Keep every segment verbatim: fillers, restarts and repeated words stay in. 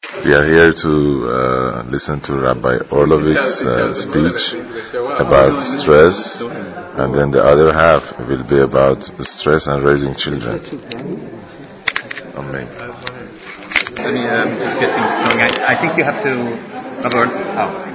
We are here to uh, listen to Rabbi Orlovich's uh, speech about stress, and then the other half will be about stress and raising children. Amen. Let me um, just get things going. I, I think you have to... Robert, oh.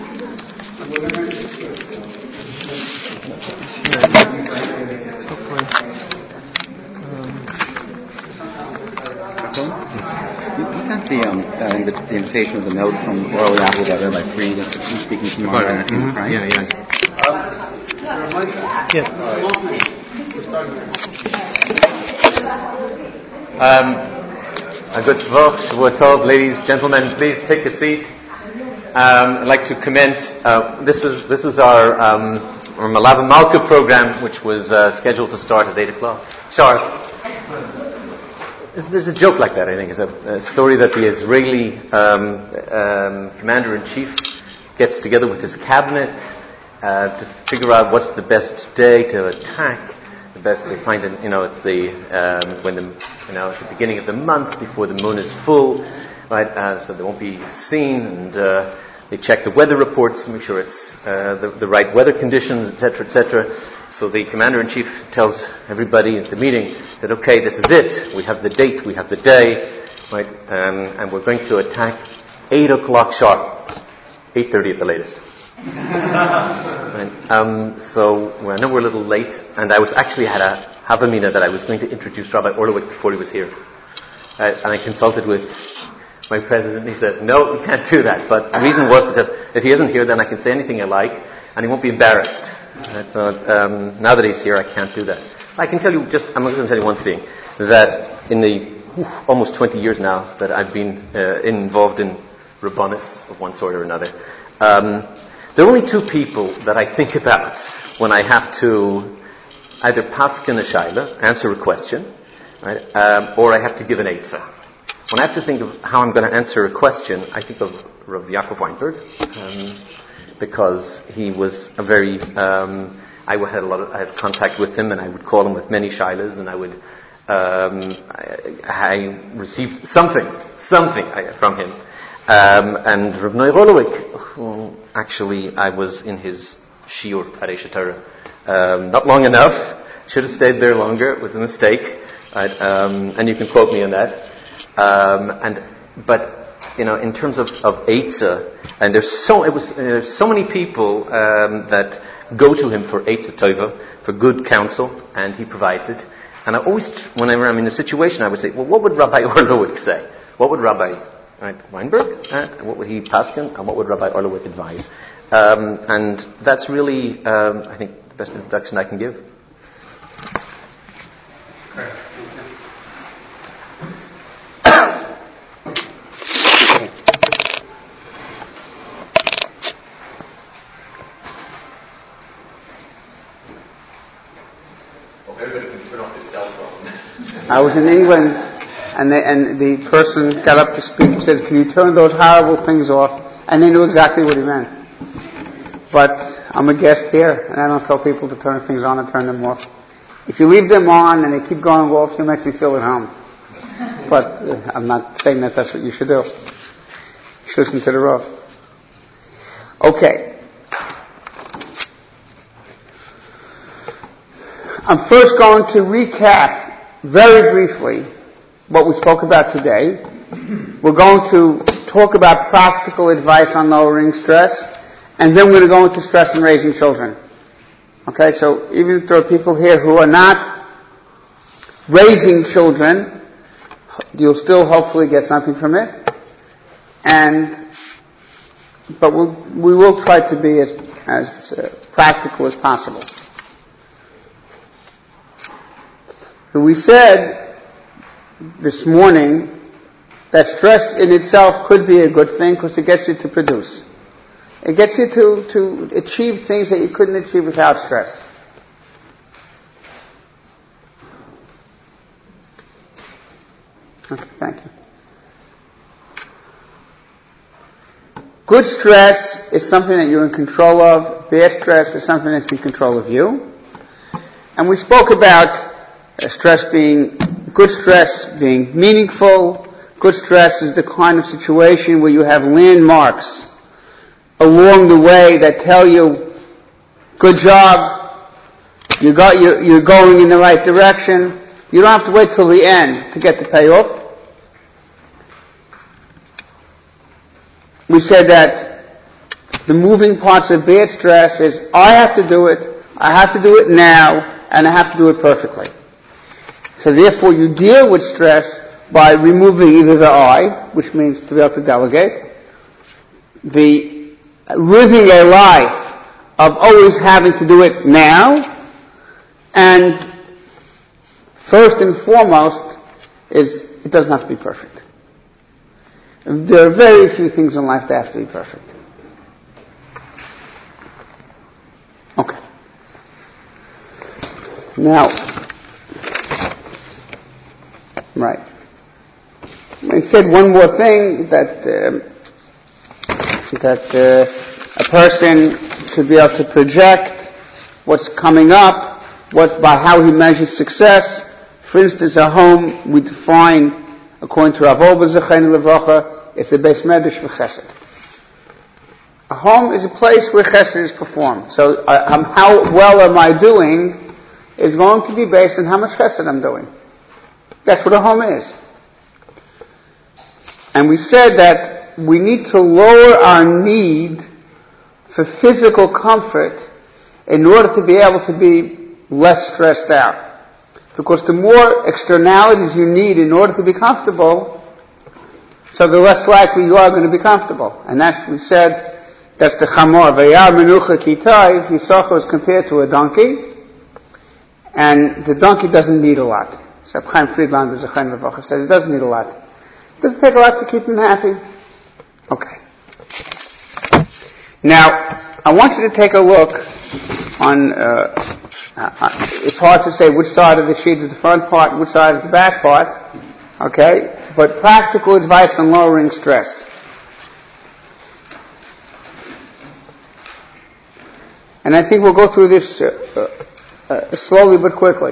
You got the, um, uh, the, the invitation with the note from Oral Yahoo that Rabbi Fried is speaking tomorrow, Mm-hmm. right? Yeah, yeah. Yes. Um, a good Tvach, Shavua Tov, ladies, gentlemen, please take a seat. Um, I'd like to commence. Uh, this is this is our um, our Malava Malka program, which was uh, scheduled to start at eight o'clock. Sharp. There's a joke like that, I think. It's a, a story that the Israeli um, um, commander-in-chief gets together with his cabinet uh, to figure out what's the best day to attack. The best they find, in, you know, it's the um, when the you know at the beginning of the month before the moon is full, right? Uh, so they won't be seen, and uh, they check the weather reports to make sure it's uh, the, the right weather conditions, et cetera, et cetera. So the commander-in-chief tells everybody at the meeting that, okay, this is it. We have the date, we have the day, right? Um, and we're going to attack eight o'clock sharp, eight thirty at the latest. Right? Um, so well, I know we're a little late, and I was actually had a havamina that I was going to introduce Rabbi Orlovich before he was here, uh, and I consulted with my president. He said, "No, you can't do that." But the reason was because if he isn't here, then I can say anything I like, and he won't be embarrassed. I thought, um, now that he's here, I can't do that. I can tell you just, I'm going to tell you one thing, that in the oof, almost twenty years now that I've been uh, involved in Rabbanis of one sort or another, um, there are only two people that I think about when I have to either paskin a shaila, answer a question, right, um, or I have to give an eitzah. When I have to think of how I'm going to answer a question, I think of Rav Yaakov Weinberg. Um, because he was a very, um, I had a lot of, I had contact with him, and I would call him with many shilas, and I would, um, I, I received something, something from him. Um, and Rav Noy Rolowick, who actually I was in his shiur at Eish Torah, um, not long enough, should have stayed there longer, it was a mistake, right? um, and you can quote me on that. Um, and, but, you know, in terms of, of Eitzah, and there's so it was there's so many people um, that go to him for Eitzah Tova, for good counsel, and he provides it. And I always, whenever I'm in a situation, I would say, well, what would Rabbi Orlowick say? What would Rabbi right, Weinberg, uh, what would he paskin, and what would Rabbi Orlowick advise? Um, and that's really, um, I think, the best introduction I can give. I was in England, and the, and the person got up to speak and said, "Can you turn those horrible things off?" And they knew exactly what he meant. But I'm a guest here, and I don't tell people to turn things on and turn them off. If you leave them on and they keep going off, you make me feel at home. But uh, I'm not saying that that's what you should do. You should listen to the Rav. Okay. I'm first going to recap very briefly what we spoke about today. We're going to talk about practical advice on lowering stress, and then we're going to go into stress in raising children. Okay, so even if there are people here who are not raising children, you'll still hopefully get something from it. And but we'll, we will try to be as as uh, practical as possible. So we said this morning that stress in itself could be a good thing because it gets you to produce. It gets you to, to achieve things that you couldn't achieve without stress. Okay, thank you. Good stress is something that you're in control of. Bad stress is something that's in control of you. And we spoke about uh, stress being, good stress being meaningful, Good stress is the kind of situation where you have landmarks along the way that tell you, good job, you got, you're, you're going in the right direction. You don't have to wait till the end to get the payoff. We said that the moving parts of bad stress is, I have to do it, I have to do it now, and I have to do it perfectly. So therefore you deal with stress by removing either the I, which means to be able to delegate, the living a life of always having to do it now, and first and foremost is it doesn't have to be perfect. There are very few things in life that have to be perfect. Okay. Now, right. I said one more thing, that uh, that uh, a person should be able to project what's coming up, what by how he measures success. For instance, a home we define according to Rav Ober Zechainu Levracha, it's a Beis Medrash for Chesed. A home is a place where Chesed is performed. So, uh, um, how well am I doing is going to be based on how much Chesed I'm doing. That's what a home is. And we said that we need to lower our need for physical comfort in order to be able to be less stressed out. Because the more externalities you need in order to be comfortable, so the less likely you are going to be comfortable. And that's, we said, that's the chamor. V'yar menucha kitay, Yisachar is compared to a donkey, and the donkey doesn't need a lot. So Chaim Friedlander Zechainu Levracha says it doesn't need a lot. It doesn't take a lot to keep him happy. Okay. Now, I want you to take a look on, uh, uh, it's hard to say which side of the sheet is the front part and which side is the back part. Okay? But practical advice on lowering stress. And I think we'll go through this uh, uh, uh, slowly but quickly.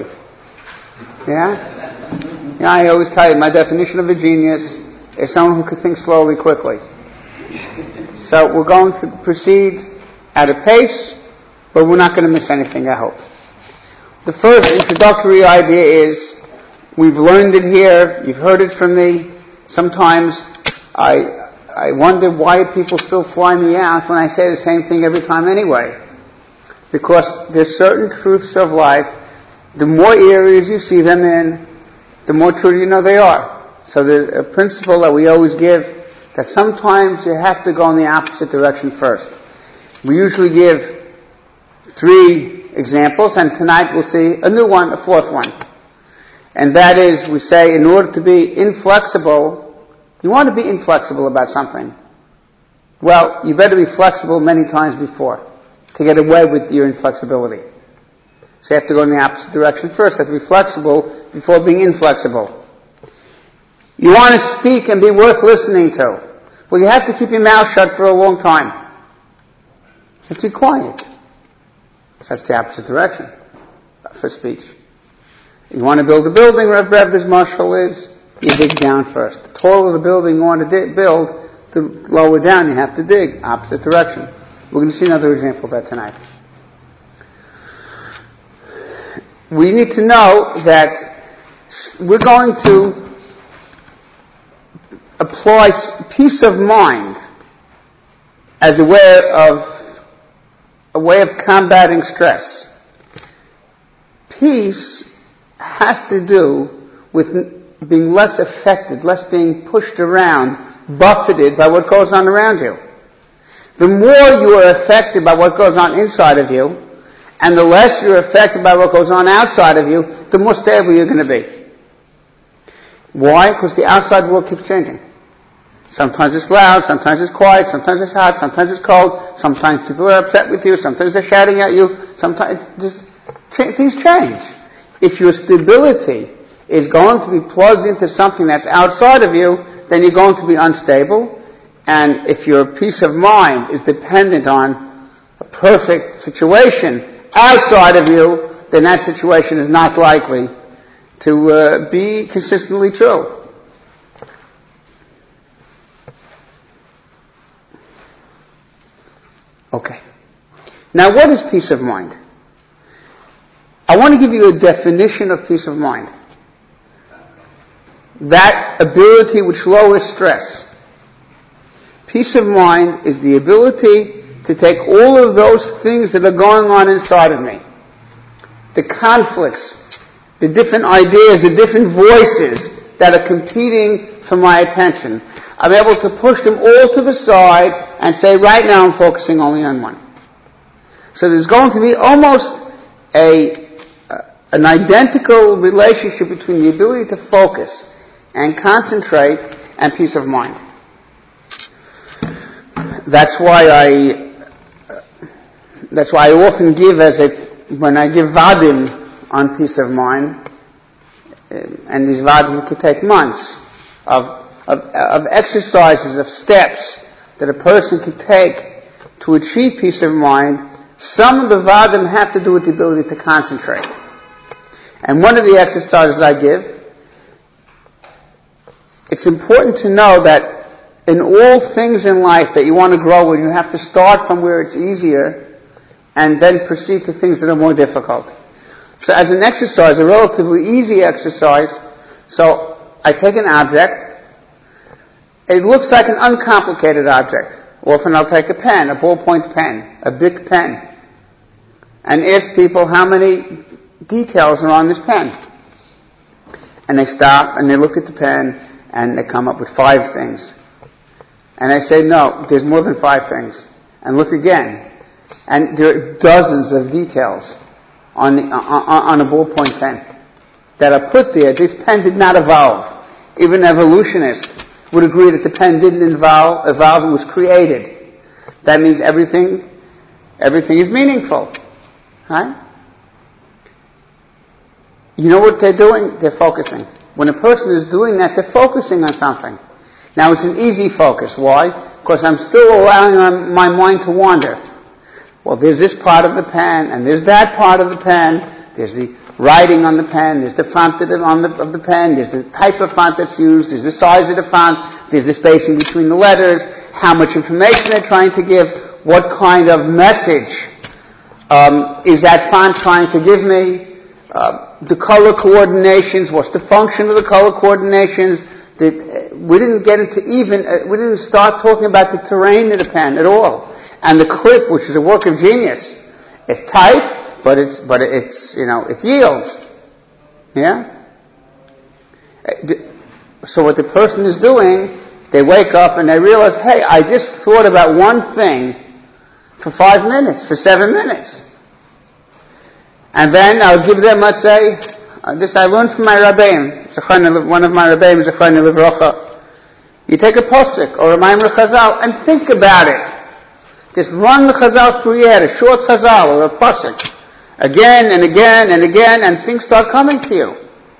Yeah? Yeah, I always tell you, my definition of a genius is someone who can think slowly, quickly. So we're going to proceed at a pace, but we're not going to miss anything, I hope. The first introductory idea is, we've learned it here, you've heard it from me. Sometimes I I wonder why people still fly me out when I say the same thing every time anyway. Because there's certain truths of life, the more areas you see them in, the more true you know they are. So there's a principle that we always give, that sometimes you have to go in the opposite direction first. We usually give three examples, and tonight we'll see a new one, a fourth one. And that is, we say, in order to be inflexible, you want to be inflexible about something. Well, you better be flexible many times before to get away with your inflexibility. So you have to go in the opposite direction first. You have to be flexible before being inflexible. You want to speak and be worth listening to. Well, you have to keep your mouth shut for a long time. You have to be quiet. So that's the opposite direction for speech. You want to build a building, Rev Rev, this marshal is, you dig down first. The taller the building you want to dig, build, the lower down you have to dig, opposite direction. We're going to see another example of that tonight. We need to know that we're going to apply peace of mind as a way of a way of combating stress. Peace has to do with being less affected, less being pushed around, buffeted by what goes on around you. The more you are affected by what goes on inside of you, and the less you're affected by what goes on outside of you, the more stable you're going to be. Why? Because the outside world keeps changing. Sometimes it's loud, sometimes it's quiet, sometimes it's hot, sometimes it's cold, sometimes people are upset with you, sometimes they're shouting at you, sometimes just, things change. If your stability is going to be plugged into something that's outside of you, then you're going to be unstable. And if your peace of mind is dependent on a perfect situation outside of you, then that situation is not likely to uh, be consistently true. Okay. Now, what is peace of mind? I want to give you a definition of peace of mind. That ability which lowers stress. Peace of mind is the ability to take all of those things that are going on inside of me, the conflicts, the different ideas, the different voices that are competing for my attention. I'm able to push them all to the side and say, right now I'm focusing only on one. So there's going to be almost a uh, an identical relationship between the ability to focus and concentrate and peace of mind. That's why I uh, that's why I often give as a when I give vadim on peace of mind, uh, and these vadim could take months of Of, of exercises, of steps that a person can take to achieve peace of mind. Some of the vadim have to do with the ability to concentrate. And one of the exercises I give, it's important to know that in all things in life that you want to grow in, you have to start from where it's easier and then proceed to things that are more difficult. So as an exercise, a relatively easy exercise, so I take an object. It looks like an uncomplicated object. Often I'll take a pen, a ballpoint pen, a big pen, and ask people how many details are on this pen. And they stop and they look at the pen and they come up with five things. And I say, no, there's more than five things. And look again. And there are dozens of details on, the, on, on a ballpoint pen that are put there. This pen did not evolve. Even evolutionists would agree that the pen didn't evolve, evolve, it was created. That means everything, everything is meaningful. Right? You know what they're doing? They're focusing. When a person is doing that, they're focusing on something. Now it's an easy focus. Why? Because I'm still allowing my mind to wander. Well, there's this part of the pen, and there's that part of the pen, there's the writing on the pen, there's the font of the, on the, of the pen, there's the type of font that's used, there's the size of the font, there's the spacing between the letters, how much information they're trying to give, what kind of message um, is that font trying to give me, uh, the color coordinations, what's the function of the color coordinations. The, uh, we didn't get into even, uh, we didn't start talking about the terrain of the pen at all. And the clip, which is a work of genius, is tight, but it's, but it's, you know, it yields. Yeah? So what the person is doing, they wake up and they realize, hey, I just thought about one thing for five minutes, for seven minutes. And then I'll give them, let's say, uh, this I learned from my Rabbeim, one of my Rabbeim is a Chayna Livrocha. You take a posuk or a Maimer Chazal and think about it. Just run the Chazal through your head, a short Chazal or a posuk. Again and again and again, and things start coming to you.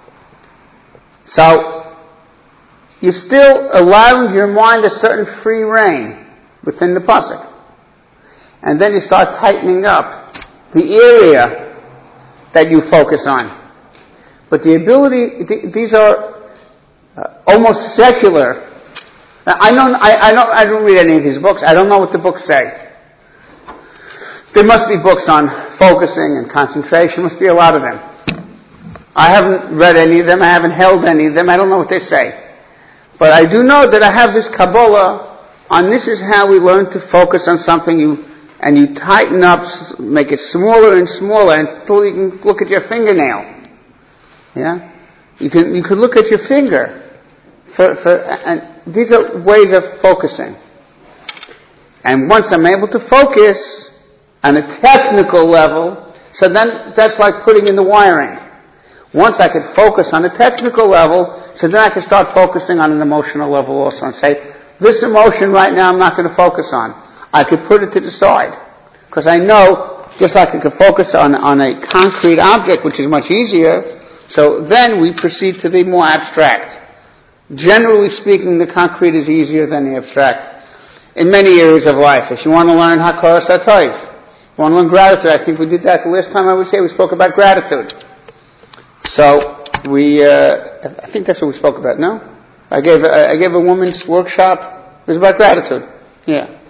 So, you're still allowing your mind a certain free rein within the pasuk. And then you start tightening up the area that you focus on. But the ability, th- these are uh, almost secular. Now, I don't, I, I don't, I don't read any of these books. I don't know what the books say. There must be books on focusing and concentration. Must be a lot of them. I haven't read any of them. I haven't held any of them. I don't know what they say. But I do know that I have this Kabbalah on this is how we learn to focus on something. You and you tighten up, make it smaller and smaller until you can look at your fingernail. Yeah, you can you can look at your finger. For, for and these are ways of focusing. And once I'm able to focus on a technical level, so then that's like putting in the wiring. Once I can focus on a technical level, so then I can start focusing on an emotional level also and say, this emotion right now I'm not going to focus on. I could put it to the side. Because I know, just like I could focus on, on a concrete object, which is much easier, so then we proceed to the more abstract. Generally speaking, the concrete is easier than the abstract. In many areas of life, if you want to learn Hakaras HaTov, you want to learn gratitude. I think we did that the last time I was here. We spoke about gratitude. So we, uh, I think that's what we spoke about. No, I gave I gave a woman's workshop. It was about gratitude. Yeah,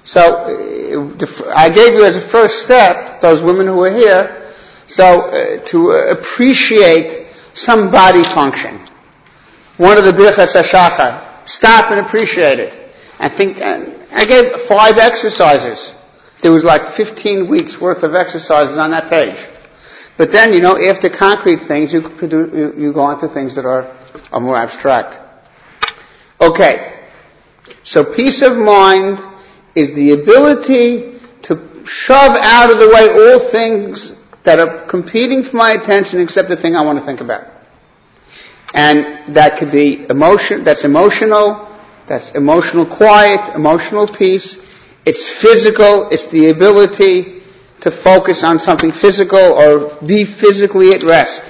So uh, I gave you as a first step, those women who are here, so uh, to uh, appreciate some body function. One of the Birchas HaShachar, stop and appreciate it. I think uh, I gave five exercises. There was like fifteen weeks worth of exercises on that page. But then, you know, after concrete things, you, produce, you, you go on to things that are, are more abstract. Okay. So peace of mind is the ability to shove out of the way all things that are competing for my attention except the thing I want to think about. And that could be emotion, that's emotional, that's emotional quiet, emotional peace. It's physical, it's the ability to focus on something physical or be physically at rest.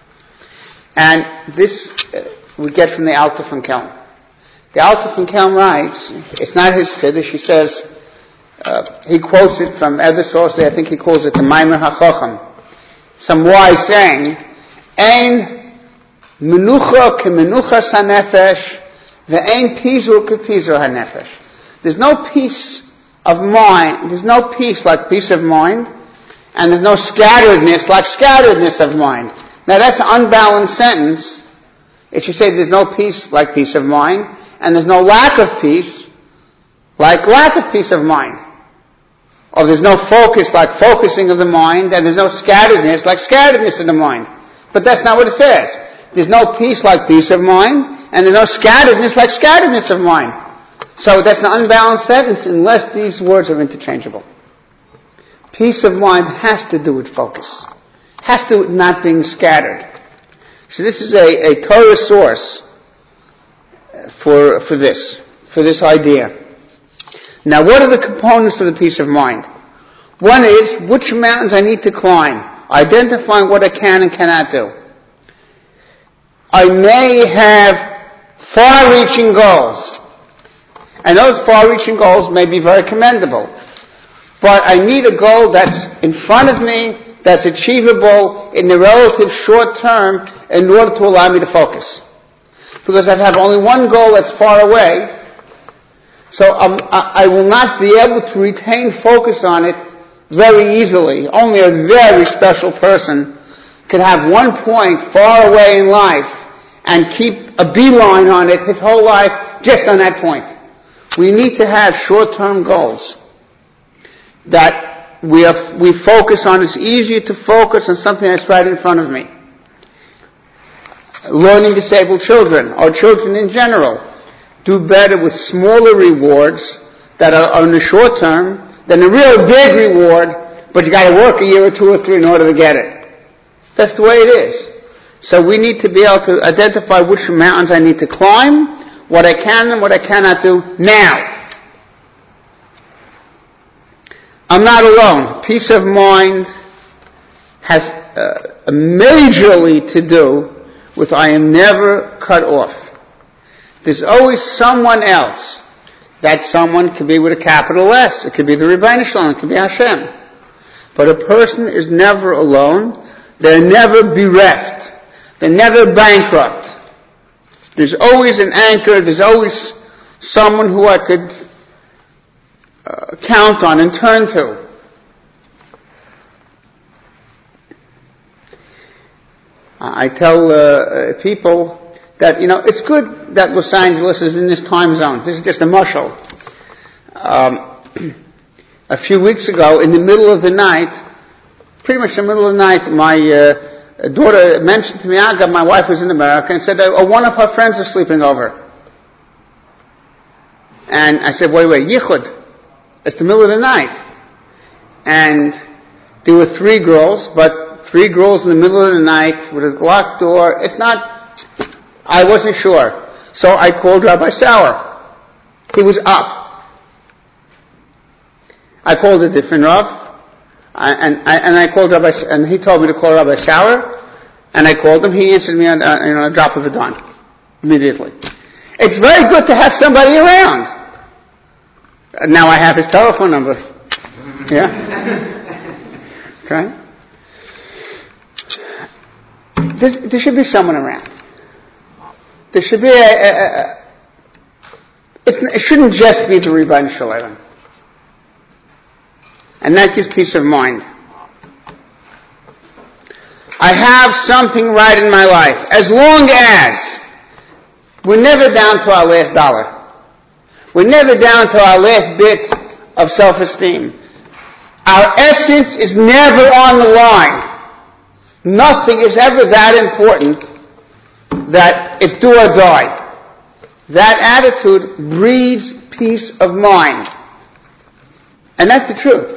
And this uh, we get from the Alter von Kelm. The Alter von Kelm writes, it's not his Chiddush, he says, uh, he quotes it from other sources, I think he calls it the Maimer HaChocham. Some wise saying, Ein menucha ke menuchas hanefesh, ve'ein pizur ke pizur hanefesh. There's no peace of mind, there's no peace like peace of mind, and there's no scatteredness like scatteredness of mind. Now that's an unbalanced sentence. It should say there's no peace like peace of mind, and there's no lack of peace like lack of peace of mind. Or there's no focus like focusing of the mind, and there's no scatteredness like scatteredness of the mind. But that's not what it says. There's no peace like peace of mind, and there's no scatteredness like scatteredness of mind. So that's an unbalanced sentence unless these words are interchangeable. Peace of mind has to do with focus. Has to do with not being scattered. So this is a, a Torah source for, for this, for this idea. Now what are the components of the peace of mind? One is which mountains I need to climb, identifying what I can and cannot do. I may have far-reaching goals. And those far-reaching goals may be very commendable. But I need a goal that's in front of me, that's achievable in the relative short term in order to allow me to focus. Because I have only one goal that's far away, so um, I, I will not be able to retain focus on it very easily. Only a very special person can have one point far away in life and keep a beeline on it his whole life just on that point. We need to have short-term goals that we are, we focus on. It's easier to focus on something that's right in front of me. Learning disabled children, or children in general, do better with smaller rewards that are on the short term than a real big reward, but you got to work a year or two or three in order to get it. That's the way it is. So we need to be able to identify which mountains I need to climb, what I can and what I cannot do now. I'm not alone. Peace of mind has uh, majorly to do with I am never cut off. There's always someone else. That someone could be with a capital S. It could be the Rebbeinu Shalom. It could be Hashem. But a person is never alone. They're never bereft. They're never bankrupt. There's always an anchor. There's always someone who I could uh, count on and turn to. I tell uh, people that, you know, it's good that Los Angeles is in this time zone. This is just a mushal. Um, a few weeks ago, in the middle of the night, pretty much the middle of the night, my uh, daughter mentioned to me, Aga, my wife was in America, and said, oh, one of her friends is sleeping over. And I said, wait, wait, Yichud. It's the middle of the night. And there were three girls, but three girls in the middle of the night with a locked door. It's not, I wasn't sure. So I called Rabbi Sauer. He was up. I called a different Rav. I, and, I, and I called Rabbi, and he told me to call Rabbi Sauer. And I called him. He answered me on uh, you know, a drop of a dime. Immediately. It's very good to have somebody around. And now I have his telephone number. Yeah? Okay? There, there should be someone around. There should be a... a, a it's, it shouldn't just be the Rebbeinu Shalom. And that gives peace of mind. I have something right in my life. As long as we're never down to our last dollar. We're never down to our last bit of self-esteem. Our essence is never on the line. Nothing is ever that important that it's do or die. That attitude breeds peace of mind. And that's the truth.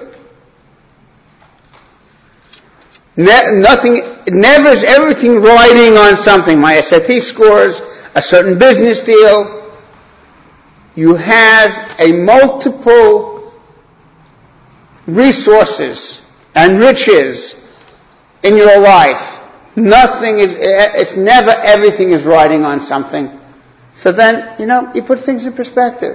Ne- nothing, never is everything riding on something. My S A T scores, a certain business deal. You have a multiple resources and riches in your life. Nothing is, it's never everything is riding on something. So then, you know, you put things in perspective.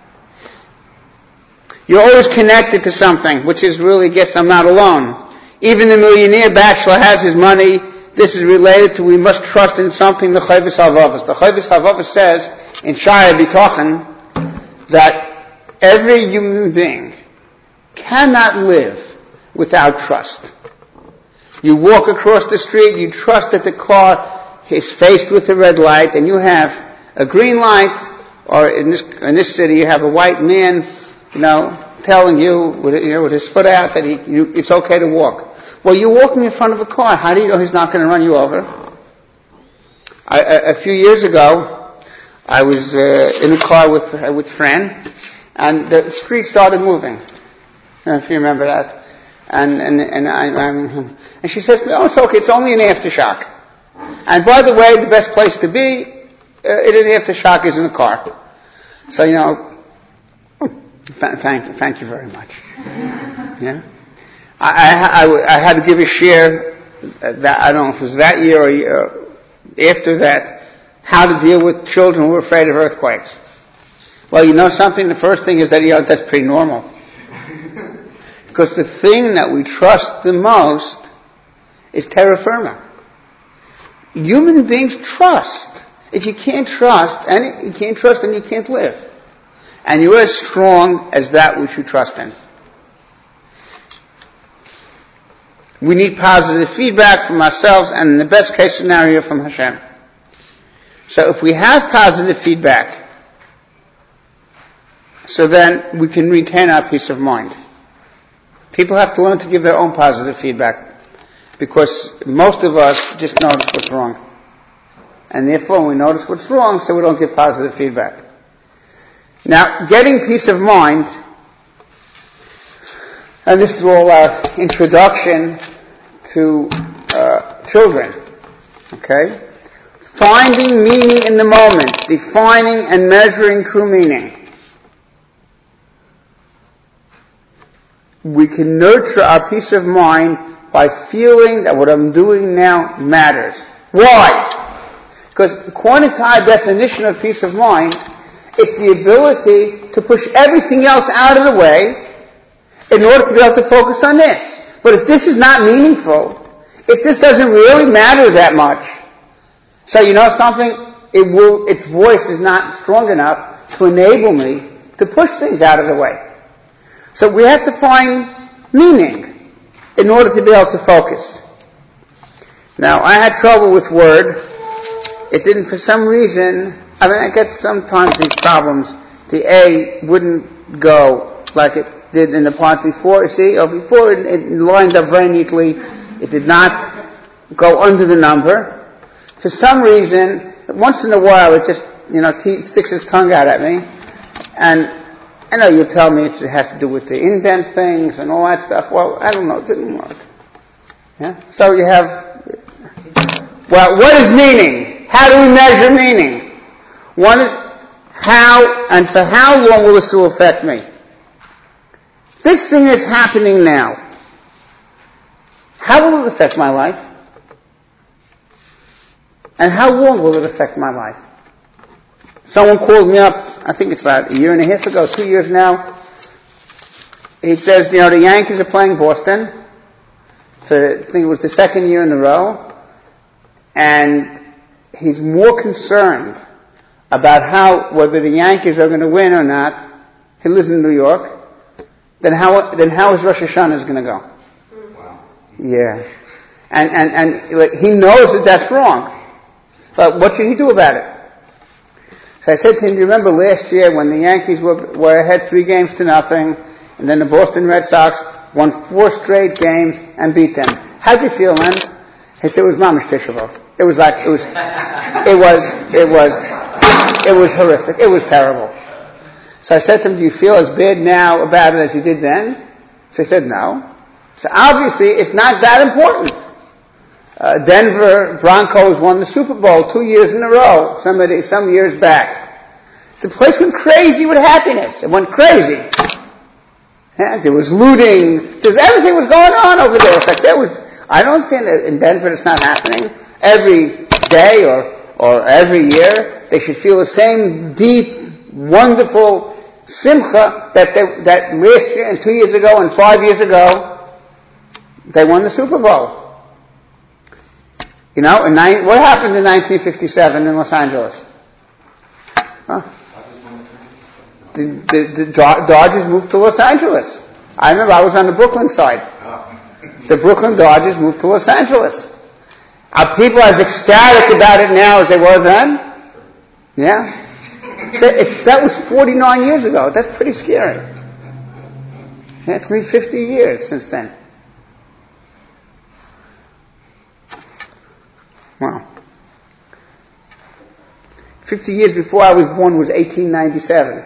You're always connected to something, which is really, guess I'm not alone. Even the millionaire bachelor has his money. This is related to we must trust in something, the Chayvis Havavas. The Chayvis Havavas says in Shaya B'tochen that every human being cannot live without trust. You walk across the street, you trust that the car is faced with a red light, and you have a green light, or in this in this city you have a white man, you know, telling you with, you know, with his foot out that he, you, it's okay to walk. Well, you're walking in front of a car. How do you know he's not going to run you over? I, a, a few years ago, I was uh, in a car with uh, with Fran, and the street started moving. I don't know if you remember that. And and and I, I'm, and she says, "Oh, it's okay. It's only an aftershock." And by the way, the best place to be uh, in an aftershock is in the car. So you know, thank thank you very much. Yeah. I, I, I had to give a share, that, I don't know if it was that year or year, after that, how to deal with children who were afraid of earthquakes. Well, you know something? The first thing is that, you know, that's pretty normal. Because the thing that we trust the most is terra firma. Human beings trust. If you can't trust, and you can't trust, then you can't live. And you're as strong as that which you trust in. We need positive feedback from ourselves and in the best case scenario from Hashem. So if we have positive feedback, so then we can retain our peace of mind. People have to learn to give their own positive feedback because most of us just notice what's wrong. And therefore we notice what's wrong so we don't give positive feedback. Now, getting peace of mind, and this is all our introduction to uh, children, okay? Finding meaning in the moment, defining and measuring true meaning. We can nurture our peace of mind by feeling that what I'm doing now matters. Why? Because according to our definition of peace of mind, it's the ability to push everything else out of the way in order to be able to focus on this. But if this is not meaningful, if this doesn't really matter that much, so you know something, it will, its voice is not strong enough to enable me to push things out of the way. So we have to find meaning in order to be able to focus. Now, I had trouble with Word. It didn't, for some reason, I mean, I get sometimes these problems. The A wouldn't go like it did in the part before. See, or before it, it lined up very neatly. It did not go under the number. For some reason, once in a while, it just, you know, t- sticks its tongue out at me. And I know you tell me it's, it has to do with the indent things and all that stuff. Well, I don't know. It didn't work. Yeah. So you have, well, what is meaning? How do we measure meaning? One is how and for how long will this will affect me? This thing is happening now. How will it affect my life? And how long will it affect my life? Someone called me up, I think it's about a year and a half ago, two years now. He says, you know, the Yankees are playing Boston. For, I think it was the second year in a row. And he's more concerned about how, whether the Yankees are going to win or not. He lives in New York. then how then how is Rosh Hashanah going to go? Wow. Yeah. And, and, and like, he knows that that's wrong. But what should he do about it? So I said to him, do you remember last year when the Yankees were, were ahead three games to nothing, and then the Boston Red Sox won four straight games and beat them? How'd you feel then? He said, it was mamash Tisha B'Av. It was like, it was, it was, it was, it was horrific. It was terrible. So I said to him, do you feel as bad now about it as you did then? So he said, no. So obviously it's not that important. Uh, Denver Broncos won the Super Bowl two years in a row, somebody, some years back. The place went crazy with happiness. It went crazy. Yeah, there was looting. There was, everything was going on over there. It's like there was, I don't understand that in Denver it's not happening. Every day or, or every year, they should feel the same deep, wonderful simcha that they, that last year and two years ago and five years ago, they won the Super Bowl. You know, in nine, what happened in nineteen fifty-seven in Los Angeles? Huh? The, the, the Dodgers moved to Los Angeles. I remember I was on the Brooklyn side. The Brooklyn Dodgers moved to Los Angeles. Are people as ecstatic about it now as they were then? Yeah. It's, that was forty-nine years ago. That's pretty scary. Yeah, it's been fifty years since then. Wow. Fifty years before I was born was eighteen ninety-seven.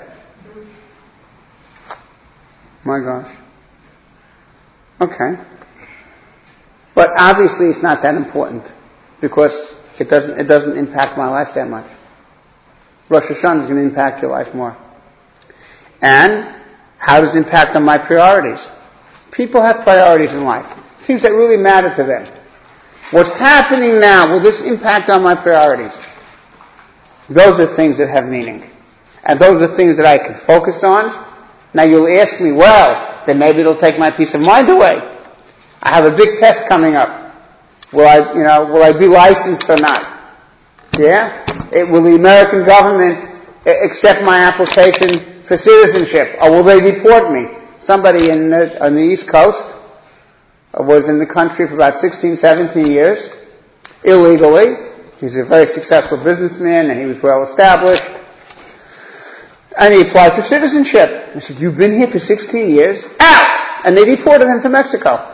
My gosh. Okay. But obviously it's not that important because it doesn't it doesn't impact my life that much. Rosh Hashanah is going to impact your life more. And how does it impact on my priorities? People have priorities in life. Things that really matter to them. What's happening now, will this impact on my priorities? Those are things that have meaning. And those are things that I can focus on. Now you'll ask me, well, then maybe it'll take my peace of mind away. I have a big test coming up. Will I, you know, will I be licensed or not? Yeah? It, will the American government accept my application for citizenship? Or will they deport me? Somebody in the, on the East Coast was in the country for about sixteen, seventeen years, illegally. He's a very successful businessman and he was well established. And he applied for citizenship. I said, you've been here for sixteen years? Out! And they deported him to Mexico.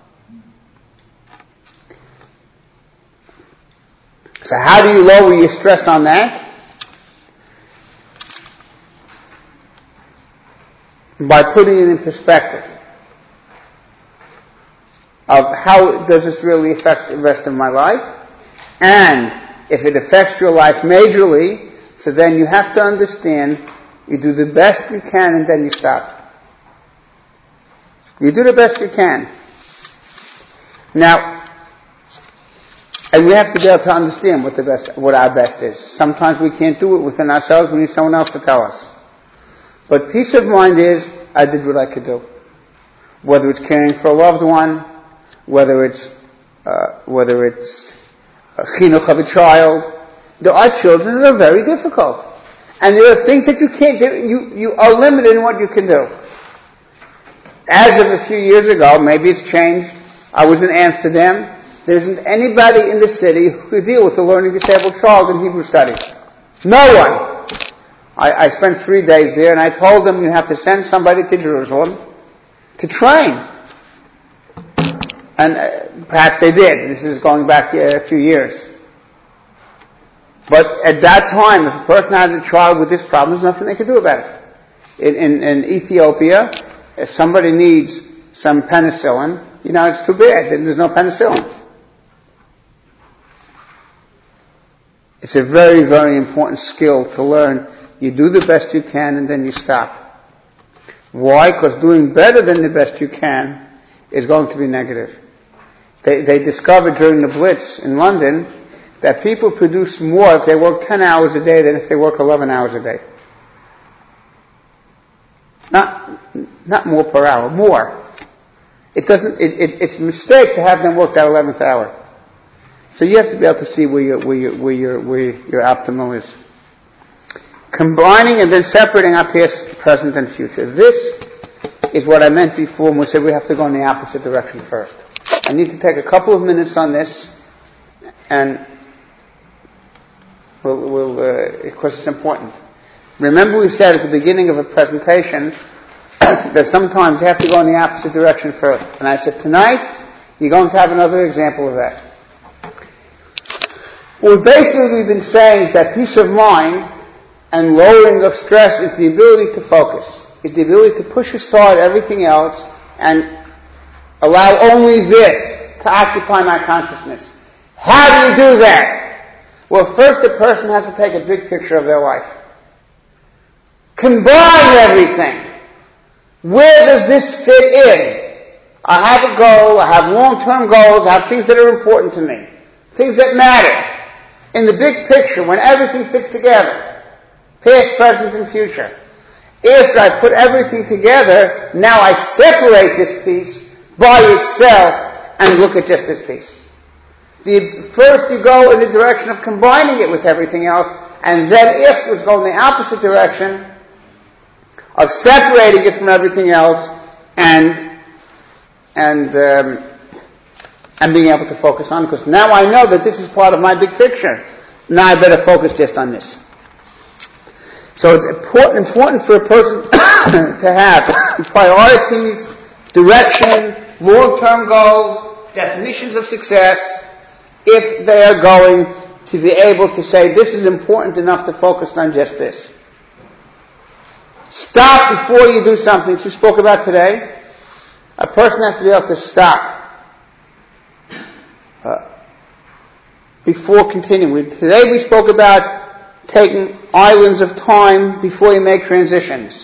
So how do you lower your stress on that? By putting it in perspective of how does this really affect the rest of my life, and if it affects your life majorly, so then you have to understand you do the best you can and then you stop. You do the best you can. Now, and we have to be able to understand what the best, what our best is. Sometimes we can't do it within ourselves. We need someone else to tell us. But peace of mind is, I did what I could do. Whether it's caring for a loved one, whether it's uh, whether it's a chinuch of a child. There are children that are very difficult, and there are things that you can't do. You you are limited in what you can do. As of a few years ago, maybe it's changed. I was in Amsterdam. There isn't anybody in the city who could deal with a learning disabled child in Hebrew studies. No one. I, I spent three days there, and I told them you have to send somebody to Jerusalem to train. And uh, perhaps they did. This is going back uh, a few years. But at that time, if a person had a child with this problem, there's nothing they could do about it. In, in, in Ethiopia, if somebody needs some penicillin, you know, it's too bad. There's no penicillin. It's a very, very important skill to learn. You do the best you can and then you stop. Why? Because doing better than the best you can is going to be negative. They, they discovered during the Blitz in London that people produce more if they work ten hours a day than if they work eleven hours a day. Not, not more per hour, more. It doesn't, it, it, it's a mistake to have them work that eleventh hour. So you have to be able to see where your, where your, where your, where your optimal is. Combining and then separating our past, present, and future. This is what I meant before when we said we have to go in the opposite direction first. I need to take a couple of minutes on this, and we'll, we'll uh, of course it's important. Remember we said at the beginning of a presentation that sometimes you have to go in the opposite direction first. And I said tonight, you're going to have another example of that. Well, basically we've been saying is that peace of mind and lowering of stress is the ability to focus. It's the ability to push aside everything else and allow only this to occupy my consciousness. How do you do that? Well, first a person has to take a big picture of their life. Combine everything. Where does this fit in? I have a goal, I have long-term goals, I have things that are important to me, things that matter. In the big picture, when everything fits together, past, present, and future, after I put everything together, now I separate this piece by itself and look at just this piece. The, first you go in the direction of combining it with everything else, and then afterwards go in the opposite direction of separating it from everything else and and um, and being able to focus on it. Because now I know that this is part of my big picture. Now I better focus just on this. So it's important, important for a person to have priorities, direction, long-term goals, definitions of success, if they are going to be able to say, this is important enough to focus on just this. Stop before you do something. As we spoke about today, a person has to be able to stop uh, before continuing. Today we spoke about taking islands of time before you make transitions.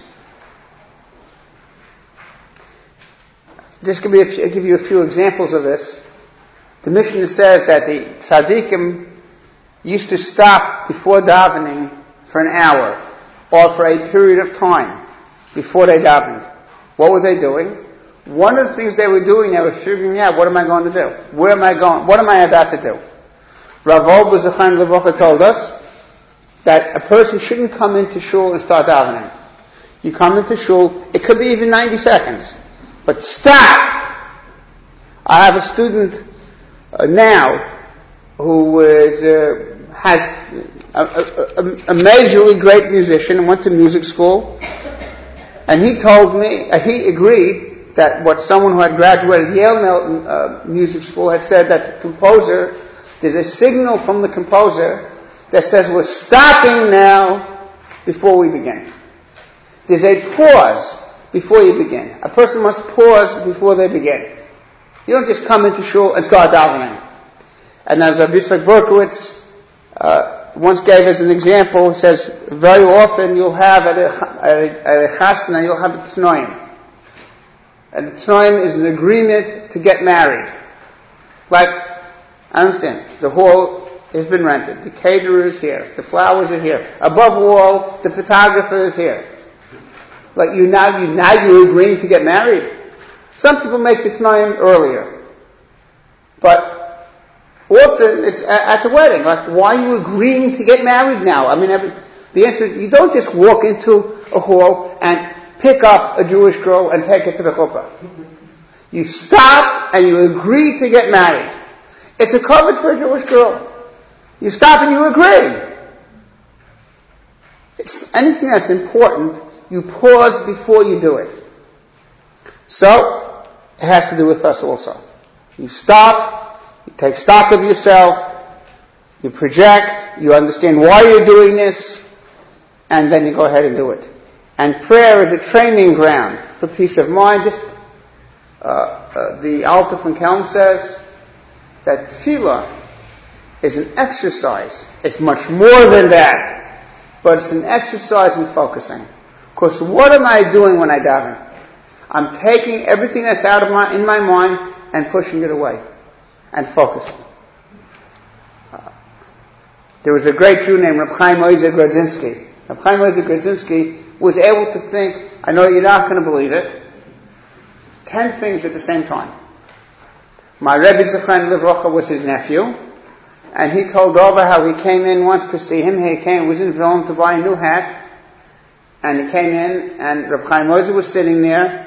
Just give, me a few, give you a few examples of this. The Mishnah says that the tzaddikim used to stop before davening for an hour or for a period of time before they davened. What were they doing? One of the things they were doing, they were figuring out, what am I going to do? Where am I going? What am I about to do? Rav Olber Zechariah Levocha told us that a person shouldn't come into shul and start davening. You come into shul, it could be even ninety seconds, but stop! I have a student uh, now who is, uh, has a, a, a majorly great musician and went to music school, and he told me, uh, he agreed that what someone who had graduated Yale uh, Music School had said, that the composer, there's a signal from the composer that says we're stopping now before we begin. There's a pause before you begin. A person must pause before they begin. You don't just come into shul and start davening. And as Rabbi Yitzchak Berkowitz uh, once gave as an example, he says, very often you'll have at a, at a chasna, you'll have a t'noim. And the t'noim is an agreement to get married. Like, I understand, the hall has been rented, the caterer is here, the flowers are here, above all, the photographer is here. Like you now, you now you're agreeing to get married. Some people make the t'noim earlier, but often it's at the wedding. Like, why are you agreeing to get married now? I mean, every, the answer is you don't just walk into a hall and pick up a Jewish girl and take her to the chuppah. You stop and you agree to get married. It's a covet for a Jewish girl. You stop and you agree. It's anything that's important, you pause before you do it. So, it has to do with us also. You stop, you take stock of yourself, you project, you understand why you're doing this, and then you go ahead and do it. And prayer is a training ground for peace of mind. Just, uh, uh, the Alter from Kelm says that tefillah is an exercise. It's much more than that, but it's an exercise in focusing. Because what am I doing when I daven? I'm taking everything that's out of my in my mind and pushing it away and focusing. Uh, there was a great Jew named Reb Chaim Ozer Grodzinski. Reb Chaim Ozer Grodzinski was able to think, I know you're not going to believe it, ten things at the same time. My Rebbe Zechariah Levocha was his nephew, and he told Rava how he came in once to see him. He came, was in Vilna to buy a new hat, and he came in, and Reb Chaim Ozer was sitting there,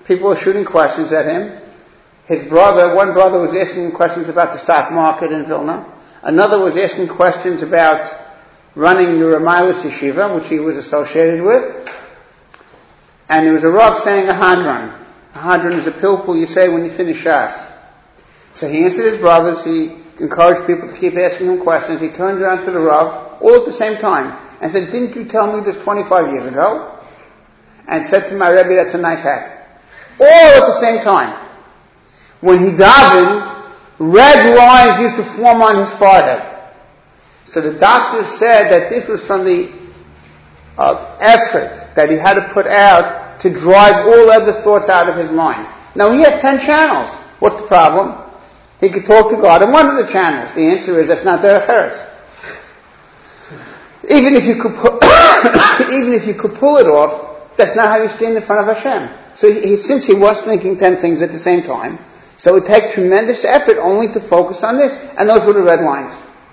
people were shooting questions at him. His brother, one brother was asking him questions about the stock market in Vilna. Another was asking questions about running the Ramaylis Yeshiva, which he was associated with. And there was a Rav saying a Hadron. A Hadron is a pilpul you say when you finish Shas. So he answered his brothers. He encouraged people to keep asking him questions. He turned around to the Rav, all at the same time, and said, "Didn't you tell me this twenty-five years ago?" And said to my Rebbe, "That's a nice hat." All at the same time. When he davened, red lines used to form on his forehead. So the doctor said that this was from the uh, effort that he had to put out to drive all other thoughts out of his mind. Now he has ten channels. What's the problem? He could talk to God on one of the channels. The answer is that's not Derech Eretz. Even if you could, pu- even if you could pull it off, that's not how you stand in front of Hashem. So he, since he was thinking ten things at the same time, so it would take tremendous effort only to focus on this, and those were the red lines.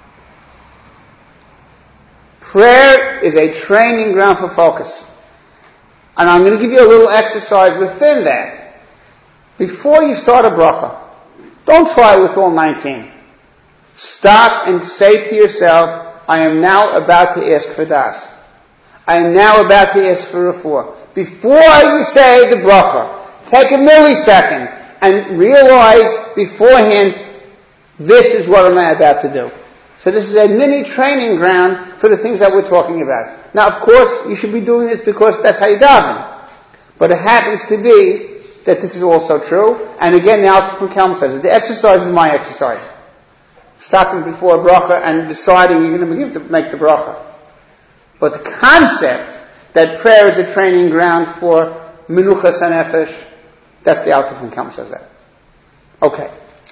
Prayer is a training ground for focus. And I'm going to give you a little exercise within that. Before you start a bracha, don't try with all nineteen. Stop and say to yourself, I am now about to ask for das. I am now about to ask for refuah. Before you say the bracha, take a millisecond and realize beforehand, this is what am I about to do. So this is a mini training ground for the things that we're talking about. Now, of course, you should be doing it because that's how you daven. But it happens to be that this is also true. And again, the Alter from Kelm says it. The exercise is my exercise. Stopping before a bracha and deciding you're going to begin to make the bracha. But the concept that prayer is a training ground for menuchas hanefesh, that's the Alter from Kelm says that. Okay.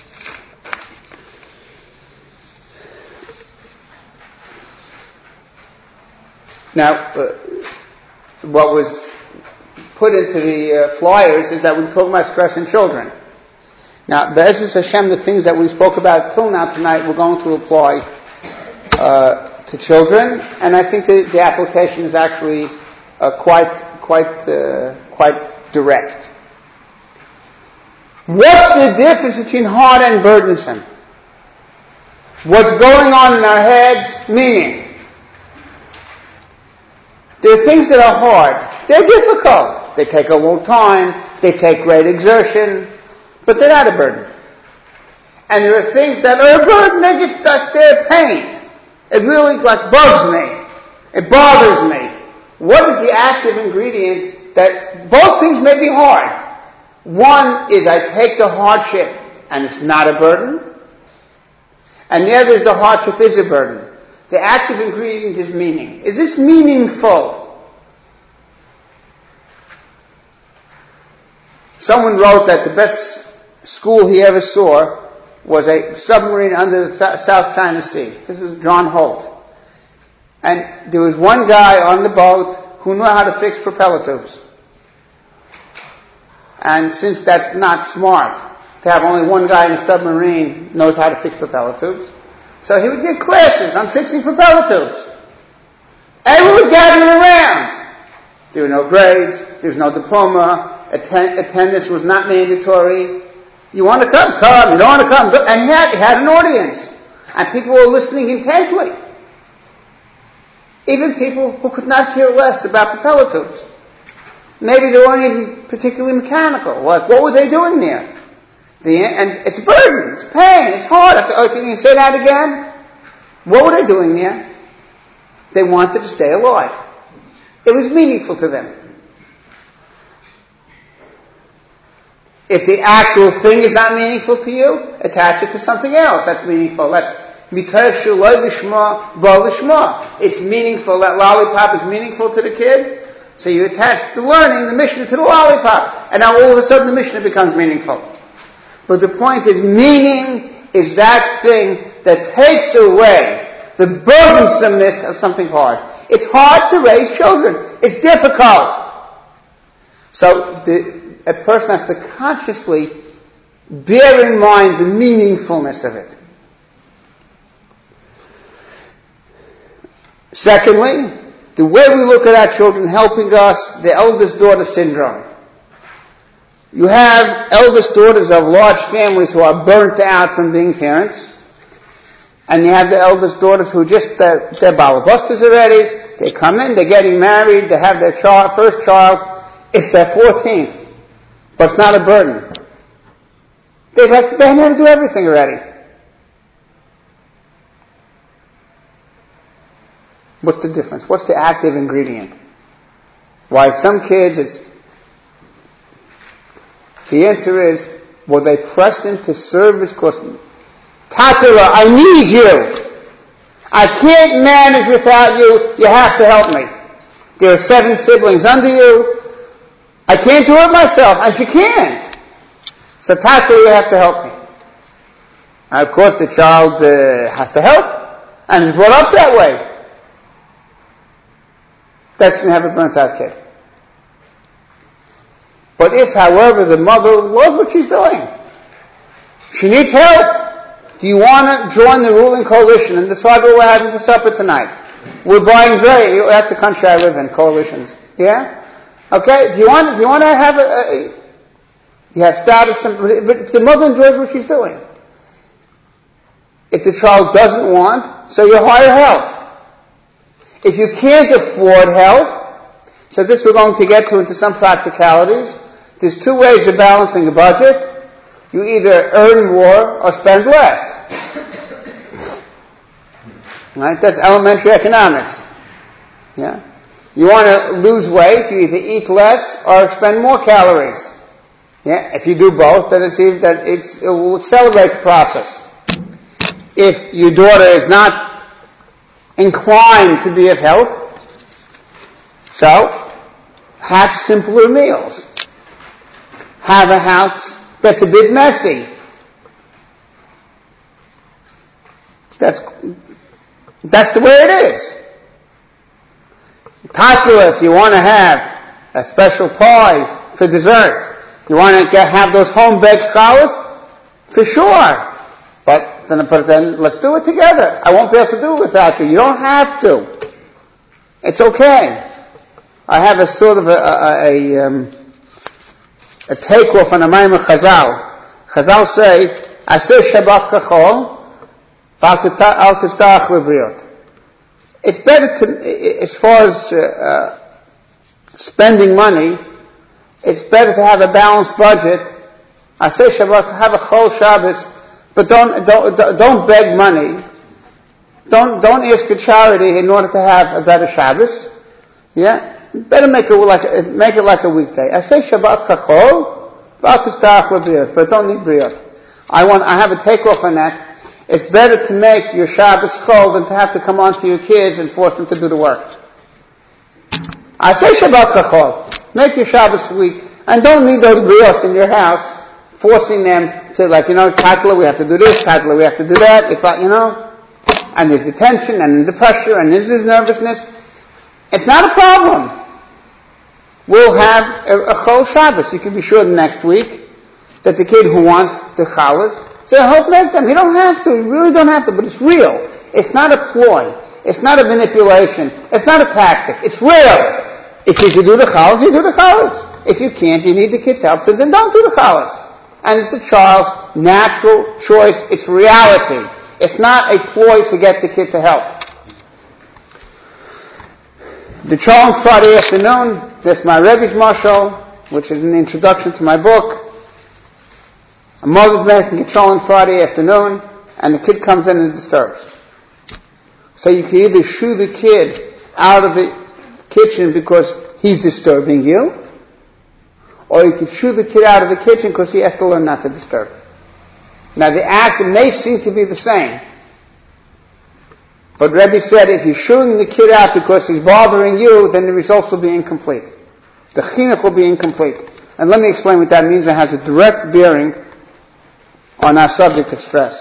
Now, uh, what was put into the uh, flyers is that we're talking about stress in children. Now, Be'ezus Hashem, the things that we spoke about till now tonight, we're going to apply uh, to children, and I think the, the application is actually uh, quite, quite, uh, quite direct. What's the difference between hard and burdensome? What's going on in our heads? Meaning, there are things that are hard. They're difficult. They take a long time. They take great exertion. But they're not a burden. And there are things that are a burden. They're just, that's their pain. It really like bugs me. It bothers me. What is the active ingredient that both things may be hard? One is I take the hardship and it's not a burden. And the other is the hardship is a burden. The active ingredient is meaning. Is this meaningful? Someone wrote that the best school he ever saw was a submarine under the South China Sea. This is John Holt. And there was one guy on the boat who knew how to fix propeller tubes. And since that's not smart to have only one guy in a submarine knows how to fix propeller tubes, so he would give classes on fixing propeller tubes. Everyone would gather around. There were no grades. There was no diploma. Atten- attendance was not mandatory. You want to come? Come. You don't want to come? And he had, he had an audience. And people were listening intently. Even people who could not care less about propeller tubes. Maybe they weren't even particularly mechanical. Like, what were they doing there? The, and it's a burden, it's pain, it's hard. Oh, can you say that again? What were they doing there? They wanted to stay alive. It was meaningful to them. If the actual thing is not meaningful to you, attach it to something else that's meaningful. That's it's meaningful. That lollipop is meaningful to the kid. So you attach the learning, the Mishnah, to the lollipop. And now all of a sudden the Mishnah becomes meaningful. But the point is, meaning is that thing that takes away the burdensomeness of something hard. It's hard to raise children. It's difficult. So the, a person has to consciously bear in mind the meaningfulness of it. Secondly, the way we look at our children helping us, the eldest daughter syndrome. You have eldest daughters of large families who are burnt out from being parents. And you have the eldest daughters who just, they're, they're balabustas already. They come in, they're getting married, they have their child, first child. It's their fourteenth. But it's not a burden. They have, they know how to do everything already. What's the difference? What's the active ingredient? Why some kids, it's... The answer is, were they pressed into service because... Tatara, I need you! I can't manage without you. You have to help me. There are seven siblings under you. I can't do it myself, and she can't. So Tatara, you have to help me. And of course, the child uh, has to help, and is brought up that way. That's going to have a burnt-out kid. But if, however, the mother loves what she's doing, she needs help. Do you want to join the ruling coalition and decide what we're having for supper tonight? We're buying very, that's the country I live in, coalitions. Yeah? Okay? Do you want, do you want to have a, a you have status, but the mother enjoys what she's doing. If the child doesn't want, so you hire help. If you can't afford help, so this we're going to get to into some practicalities. There's two ways of balancing a budget. You either earn more or spend less. Right? That's elementary economics. Yeah? You want to lose weight, you either eat less or expend more calories. Yeah? If you do both, then it's even, that it's, it will accelerate the process. If your daughter is not inclined to be of help, so have simpler meals. Have a house that's a bit messy. That's that's the way it is. Tatula, if you want to have a special pie for dessert, you want to get, have those home-baked challahs, for sure. But then, but then let's do it together. I won't be able to do it without you. You don't have to. It's okay. I have a sort of a a, a, um, a takeoff on a Maimon Chazal. Chazal say, "Aseh Shabbat Kachol, al tistach lebriot." It's better to, as far as uh, uh, spending money, it's better to have a balanced budget. Aseh Shabbat, have a Chol Shabbos. But don't, don't, don't beg money. Don't, don't ask for charity in order to have a better Shabbos. Yeah? Better make it like, make it like a weekday. I say Shabbat Chachol, but don't need Briot. I want, I have a takeoff on that. It's better to make your Shabbos Chol than to have to come on to your kids and force them to do the work. I say Shabbat Chachol. Make your Shabbos week. And don't need those Briots in your house, forcing them to, like, you know, Tatla, we have to do this, Tatla, we have to do that. It's like, you know, and there's the tension, and the pressure, and there's this nervousness. It's not a problem. We'll have a, a Chol Shabbos. You can be sure the next week that the kid who wants the Chalas, say, help make them. You don't have to. You really don't have to, but it's real. It's not a ploy. It's not a manipulation. It's not a tactic. It's real. If you can do the Chalas, you do the Chalas. If you can't, you need the kid's help, so then don't do the Chalas. And it's the child's natural choice. It's reality. It's not a ploy to get the kid to help. The child on Friday afternoon, there's my Rebbe's Mashal, which is an introduction to my book. A mother's making a child on Friday afternoon, and the kid comes in and disturbs. So you can either shoo the kid out of the kitchen because he's disturbing you, or you can shoo the kid out of the kitchen because he has to learn not to disturb. Now the act may seem to be the same. But Rebbe said if you're shooing the kid out because he's bothering you, then the results will be incomplete. The chinuch will be incomplete. And let me explain what that means. It has a direct bearing on our subject of stress.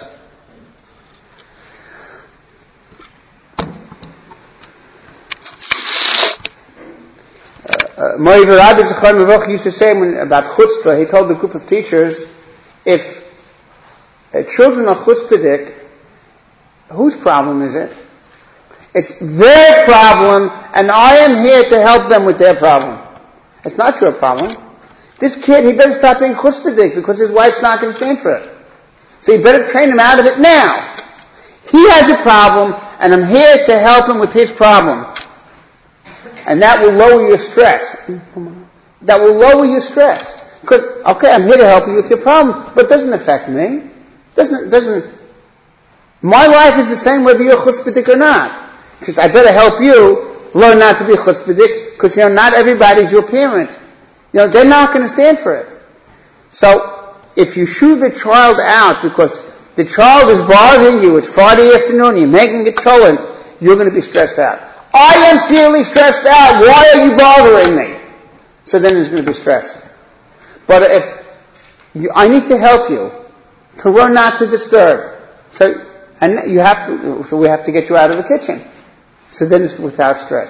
Moiver Rabbi Zechar Mevoch used to say when, about chutzpah, he told the group of teachers, if uh, children are chutzpahdik, whose problem is it? It's their problem, and I am here to help them with their problem. It's not your problem. This kid, he better stop being chutzpahdik because his wife's not going to stand for it. So you better train him out of it now. He has a problem, and I'm here to help him with his problem. And that will lower your stress. That will lower your stress. Because, okay, I'm here to help you with your problem, but it doesn't affect me. Doesn't, doesn't, my life is the same whether you're chutzpahdik or not. Because I better help you learn not to be chutzpahdik, because, you know, not everybody's your parent. You know, they're not going to stand for it. So, if you shoo the child out because the child is bothering you, it's Friday afternoon, you're making it tolerant, you're going to be stressed out. I am feeling stressed out. Why are you bothering me? So then there's going to be stress. But if you, I need to help you to learn not to disturb. So, and you have to, so we have to get you out of the kitchen. So then it's without stress.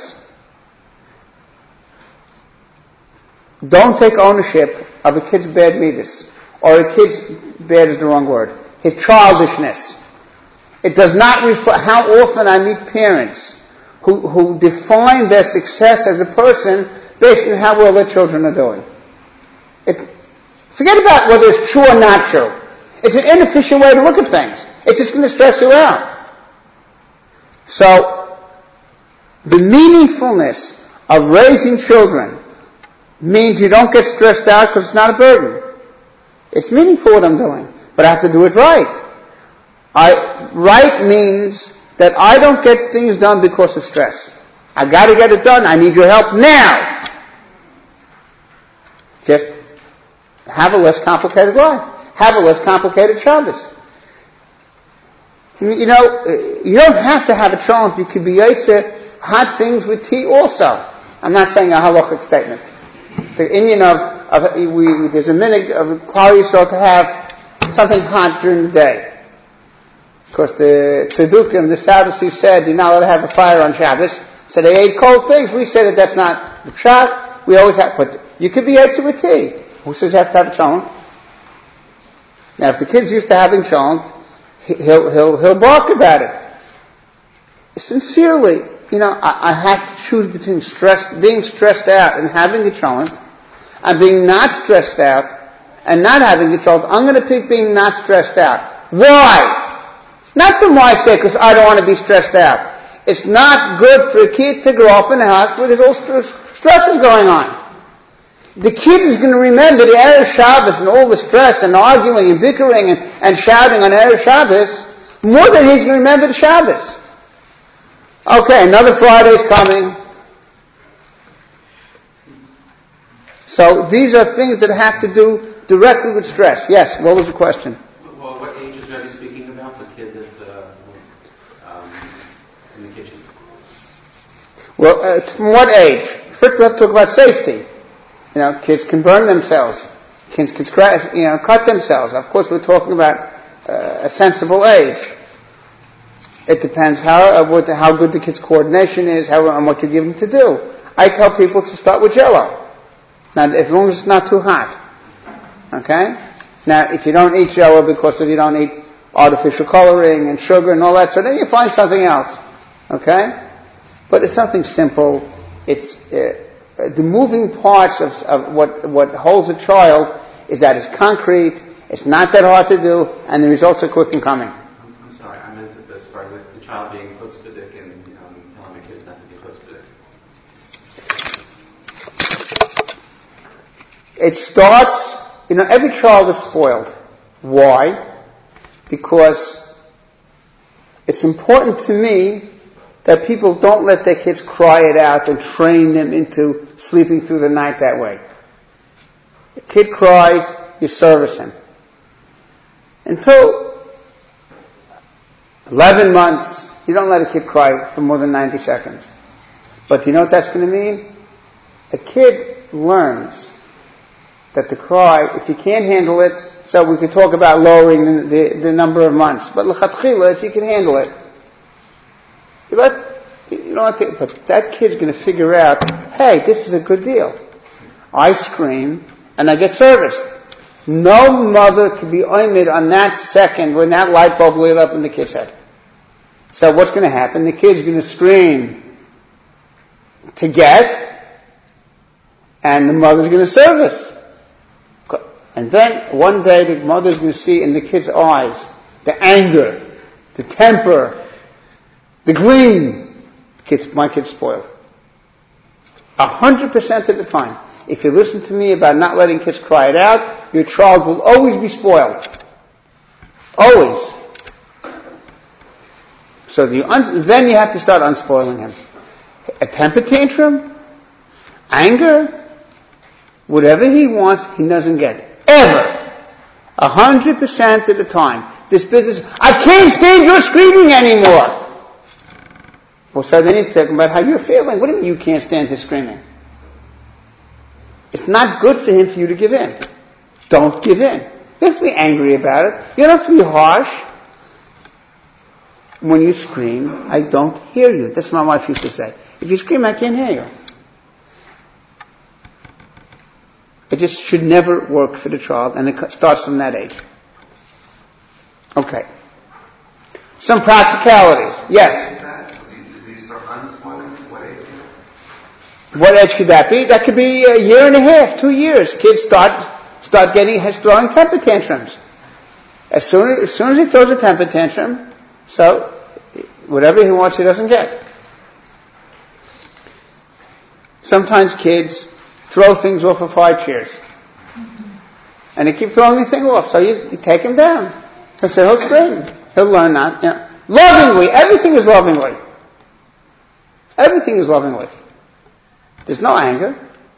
Don't take ownership of a kid's bad midas, or a kid's, bad is the wrong word, his childishness. It does not reflect, how often I meet parents who, who define their success as a person based on how well their children are doing. It, forget about whether it's true or not true. It's an inefficient way to look at things. It's just going to stress you out. So, the meaningfulness of raising children means you don't get stressed out because it's not a burden. It's meaningful what I'm doing, but I have to do it right. I, right means that I don't get things done because of stress. I got to get it done. I need your help now. Just have a less complicated life. Have a less complicated Shabbos. You know, you don't have to have a challenge. You could be yaitze hot things with tea also. I'm not saying a halachic statement. The Indian of, of we, there's a minhag of Klal Yisrael to have something hot during the day. Of course, the Tzedukim, the Sadducees said you're not allowed to have a fire on Shabbos, so they ate cold things. We said that that's not the pshat. We always have, but you could be yaitze with tea. Who says you have to have a cholent? Now, if the kid's used to having cholent, he'll he'll he'll bark about it. Sincerely, you know, I, I have to choose between stress, being stressed out and having a cholent, and being not stressed out and not having a cholent. I'm going to pick being not stressed out. Why? Not for my sake, because I don't want to be stressed out. It's not good for a kid to grow up in a house where there's all stresses going on. The kid is going to remember the Erev Shabbos and all the stress and arguing and bickering and, and shouting on Erev Shabbos more than he's going to remember the Shabbos. Okay, another Friday's coming. So these are things that have to do directly with stress. Yes, what was the question? Well, what age is Rebbe speaking about? The kid that's uh, um, in the kitchen? Well, uh, from what age? First we have to talk about safety. You know, kids can burn themselves. Kids can scratch, you know, cut themselves. Of course, we're talking about uh, a sensible age. It depends how uh, what, how good the kid's coordination is, how and what you give them to do. I tell people to start with Jello. Now, as long as it's not too hot. Okay? Now, if you don't eat Jello because if you don't eat artificial coloring and sugar and all that, so then you find something else. Okay? But it's something simple. It's uh, the moving parts of, of what what holds a child is that it's concrete, it's not that hard to do, and the results are quick in coming. I'm, I'm sorry, I meant that this part with the child being chutzpahdik and you know, telling the kids not to be chutzpahdik. It starts, you know, every child is spoiled. Why? Because it's important to me that people don't let their kids cry it out and train them into sleeping through the night that way. The kid cries, you service him. Until eleven months, you don't let a kid cry for more than ninety seconds. But you know what that's going to mean? A kid learns that the cry, if you can't handle it, so we could talk about lowering the, the, the number of months. But l'chatchila, if you can handle it, you let, you don't have to, but that kid's going to figure out, hey, this is a good deal. I scream and I get serviced. No mother can be oimid on that second when that light bulb lit up in the kid's head. So what's going to happen? The kid's going to scream to get, and the mother's going to service. And then one day the mother's going to see in the kid's eyes the anger, the temper, the gleam. Kids, my kid's spoiled. A hundred percent of the time. If you listen to me about not letting kids cry it out, your child will always be spoiled. Always. So you un- then you have to start unspoiling him. A temper tantrum, anger, whatever he wants, he doesn't get. Ever. A hundred percent of the time. This business, I can't stand your screaming anymore. Well, so then he's talking about how you're feeling. What do you mean you can't stand his screaming? It's not good for him for you to give in. Don't give in. You don't have to be angry about it. You don't have to be harsh. When you scream, I don't hear you. That's what my wife used to say. If you scream, I can't hear you. It just should never work for the child, and it starts from that age. Okay. Some practicalities. Yes? What age could that be? That could be a year and a half, two years. Kids start start getting throwing temper tantrums. As soon as, as soon as he throws a temper tantrum, so whatever he wants, he doesn't get. Sometimes kids throw things off of high chairs, and they keep throwing the thing off. So you, you take him down. He'll say he'll scream. He'll learn that. You know, lovingly, everything is lovingly. Everything is lovingly. There's no anger.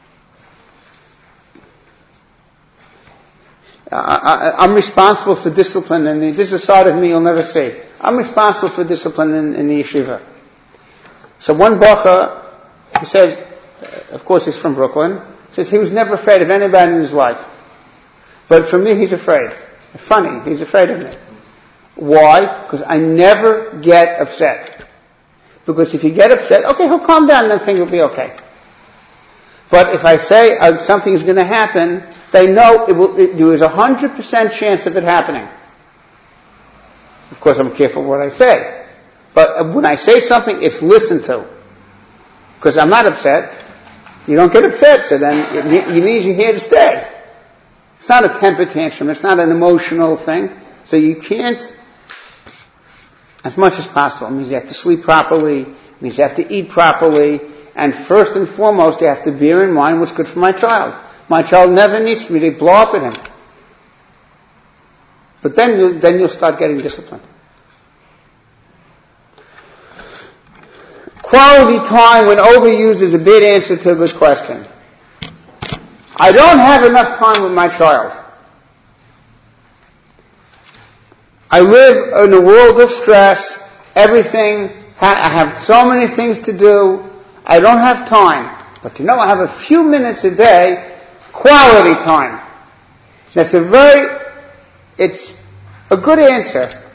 I, I, I'm responsible for discipline, and this is a side of me you'll never see. I'm responsible for discipline in, in the yeshiva. So one bacha, he says, of course he's from Brooklyn, says he was never afraid of anybody in his life. But for me, he's afraid. Funny, he's afraid of me. Why? Because I never get upset. Because if you get upset, okay, he'll calm down, then things will be okay. But if I say uh, something is going to happen, they know it will, it, there is a hundred percent chance of it happening. Of course, I'm careful what I say. But uh, when I say something, it's listened to. Because I'm not upset. You don't get upset, so then it, it means you're here to stay. It's not a temper tantrum. It's not an emotional thing. So you can't, as much as possible, it means you have to sleep properly, it means you have to eat properly, and first and foremost, you have to bear in mind what's good for my child. My child never needs me to blow up at him. But then you'll, then you'll start getting disciplined. Quality time when overused is a bad answer to a good question. I don't have enough time with my child. I live in a world of stress. Everything, I have so many things to do. I don't have time. But you know, I have a few minutes a day, quality time. That's a very, it's a good answer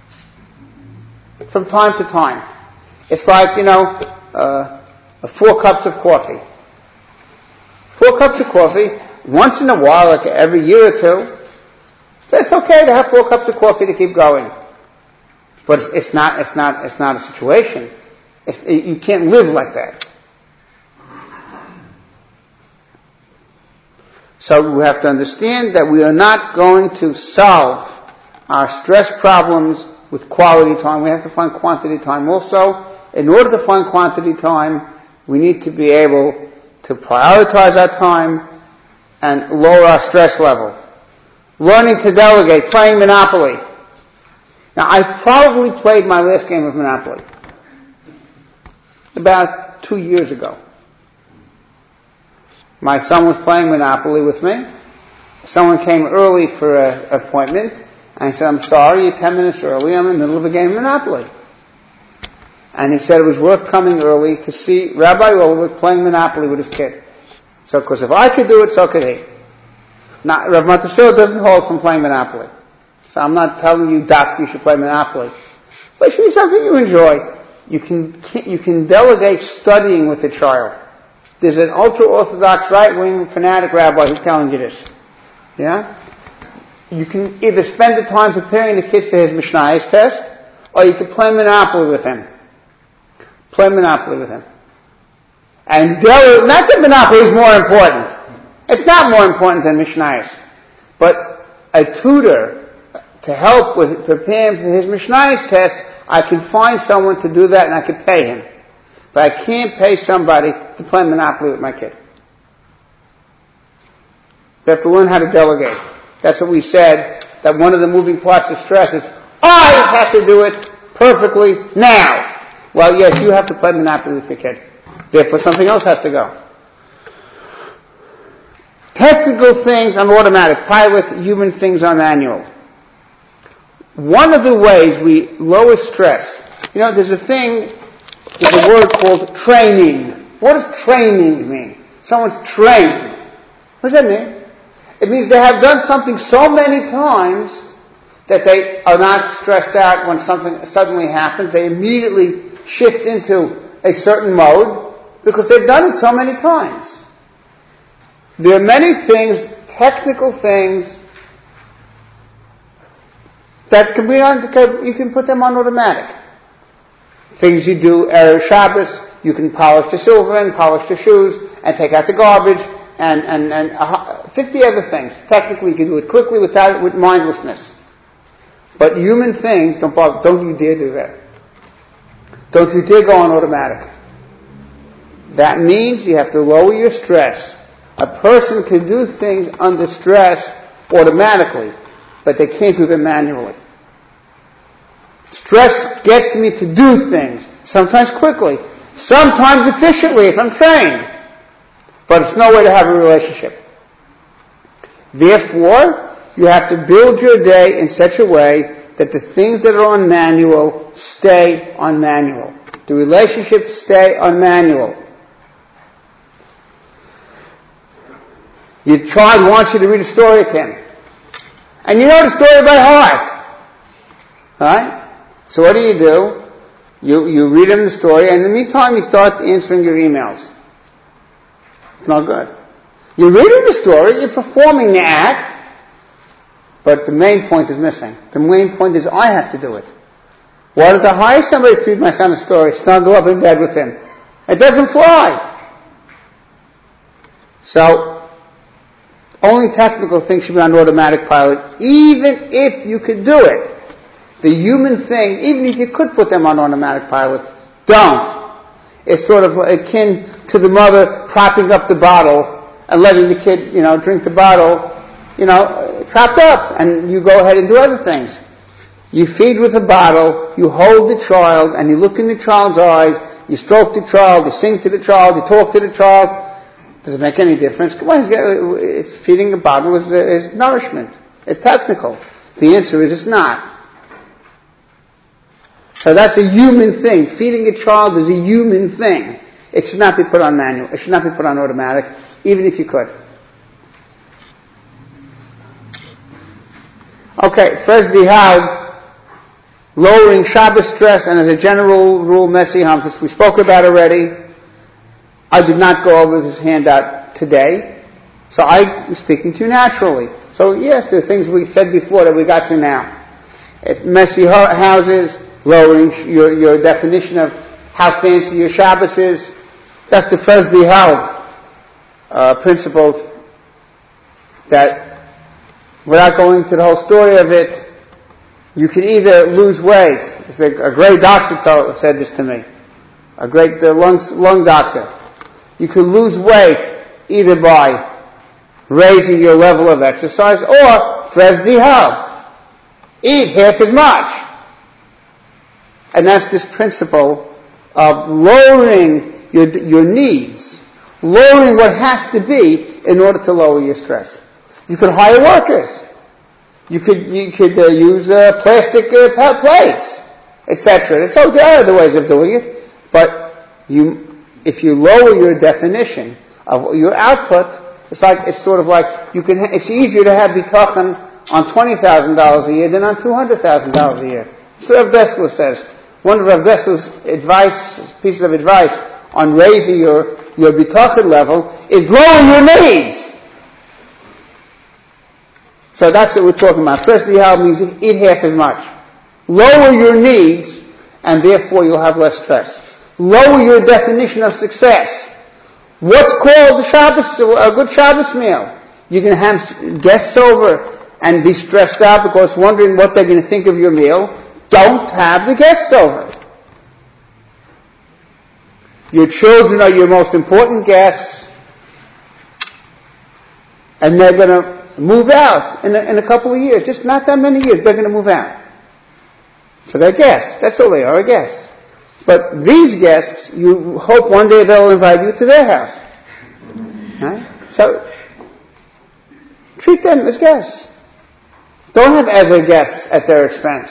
from time to time. It's like, you know, uh, four cups of coffee. Four cups of coffee, once in a while, like every year or two, it's okay to have four cups of coffee to keep going. But it's not, it's not, it's not a situation. It's, you can't live like that. So we have to understand that we are not going to solve our stress problems with quality time. We have to find quantity time also. In order to find quantity time, we need to be able to prioritize our time and lower our stress level. Learning to delegate, playing Monopoly. Now, I probably played my last game of Monopoly about two years ago. My son was playing Monopoly with me. Someone came early for an appointment, and I said, I'm sorry, you're ten minutes early. I'm in the middle of a game of Monopoly. And he said it was worth coming early to see Rabbi Olowitz playing Monopoly with his kid. So, of course, if I could do it, so could he. Now, Rav Monticello doesn't hold from playing Monopoly. So I'm not telling you, Doc, you should play Monopoly. But it should be something you enjoy. You can, you can delegate studying with the child. There's an ultra-Orthodox right-wing fanatic rabbi who's telling you this. Yeah? You can either spend the time preparing the kid for his Mishnayos test, or you can play Monopoly with him. Play Monopoly with him. And dele- not that Monopoly is more important. It's not more important than Mishnayos. But a tutor to help with preparing for his Mishnayos test, I can find someone to do that and I can pay him. But I can't pay somebody to play Monopoly with my kid. They have to learn how to delegate. That's what we said, that one of the moving parts of stress is, I have to do it perfectly now. Well, yes, you have to play Monopoly with your kid. Therefore, something else has to go. Technical things on automatic pilot, human things on manual. One of the ways we lower stress, you know, there's a thing, there's a word called training. What does training mean? Someone's trained. What does that mean? It means they have done something so many times that they are not stressed out when something suddenly happens. They immediately shift into a certain mode because they've done it so many times. There are many things, technical things, that can be on, you can put them on automatic. Things you do, Erev Shabbos, you can polish the silver and polish the shoes and take out the garbage and, and, and uh, fifty other things. Technically, you can do it quickly without, with mindlessness. But human things, don't bother, don't you dare do that. Don't you dare go on automatic. That means you have to lower your stress. A person can do things under stress automatically, but they can't do them manually. Stress gets me to do things, sometimes quickly, sometimes efficiently if I'm trained, but it's no way to have a relationship. Therefore, you have to build your day in such a way that the things that are on manual stay on manual. The relationships stay on manual. Your child wants you to read a story again. And you know the story by heart. Right? So what do you do? You, you read him the story, and in the meantime you start answering your emails. It's not good. You're reading the story, you're performing the act, but the main point is missing. The main point is I have to do it. Why don't I hire somebody to read my son a story, snuggle up in bed with him? It doesn't fly. So, only technical things should be on automatic pilot, even if you could do it. The human thing, even if you could put them on automatic pilot, don't. It's sort of akin to the mother propping up the bottle and letting the kid, you know, drink the bottle, you know, propped up, and you go ahead and do other things. You feed with a bottle, you hold the child, and you look in the child's eyes, you stroke the child, you sing to the child, you talk to the child. Does it make any difference? Come on, it's feeding a bottle is, is nourishment. It's technical. The answer is it's not. So that's a human thing. Feeding a child is a human thing. It should not be put on manual. It should not be put on automatic, even if you could. Okay, first Dihad, lowering Shabbos stress, and as a general rule, Messi Hamzis, we spoke about already. I did not go over this handout today, so I was speaking to you naturally. So yes, there are things we said before that we got to now. It's messy houses, lowering your, your definition of how fancy your Shabbos is. That's the first Dihad uh, principle, that without going into the whole story of it, you can either lose weight. It's a, a great doctor told, said this to me, a great uh, lung, lung doctor. You can lose weight either by raising your level of exercise or Fres Dihad, eat half as much. And that's this principle of lowering your, your needs, lowering what has to be in order to lower your stress. You could hire workers. You could you could uh, use uh, plastic uh, plates, et cetera. So there are other ways of doing it, but you, if you lower your definition of your output, it's like it's sort of like you can. Ha- it's easier to have bitachon on twenty thousand dollars a year than on two hundred thousand dollars a year. So Rav Dessler says. One of Rav Dessler's advice, pieces of advice on raising your, your bitachon level is lowering your needs. So that's what we're talking about. First Dihad means eat half as much. Lower your needs, and therefore you'll have less stress. Lower your definition of success. What's called a Shabbos, a good Shabbos meal? You can have guests over and be stressed out because wondering what they're going to think of your meal. Don't have the guests over. Your children are your most important guests, and they're going to move out in a, in a couple of years. Just not that many years, they're going to move out. So they're guests. That's all they are, guests. But these guests, you hope one day they'll invite you to their house. Right? So, treat them as guests. Don't have other guests at their expense.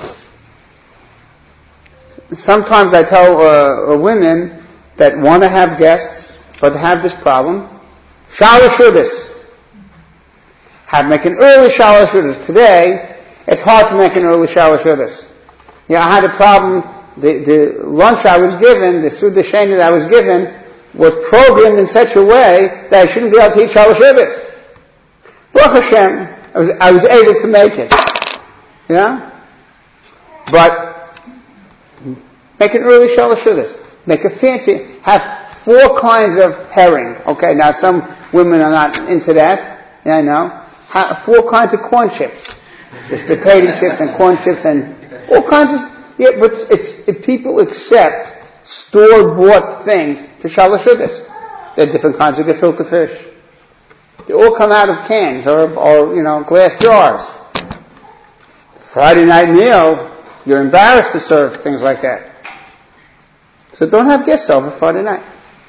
Sometimes I tell uh, women that want to have guests, but have this problem. Shower shudas. Have make an early shower shudas. Today, it's hard to make an early shower shudas. You know, I had a problem. The, the lunch I was given, the Suda Sheni that I was given, was programmed in such a way that I shouldn't be able to eat shower shudas. Baruch Hashem, I was, I was able to make it. You know? But make an early shower shudas. Make a fancy, have four kinds of herring. Okay, now some women are not into that. Yeah, I know. Have four kinds of corn chips. There's potato chips and corn chips and all kinds of, yeah, but it's, if people accept store-bought things to shalosh shudas, there are different kinds of gefilte fish. They all come out of cans or, or, you know, glass jars. Friday night meal, you're embarrassed to serve things like that. So don't have guests over Friday night.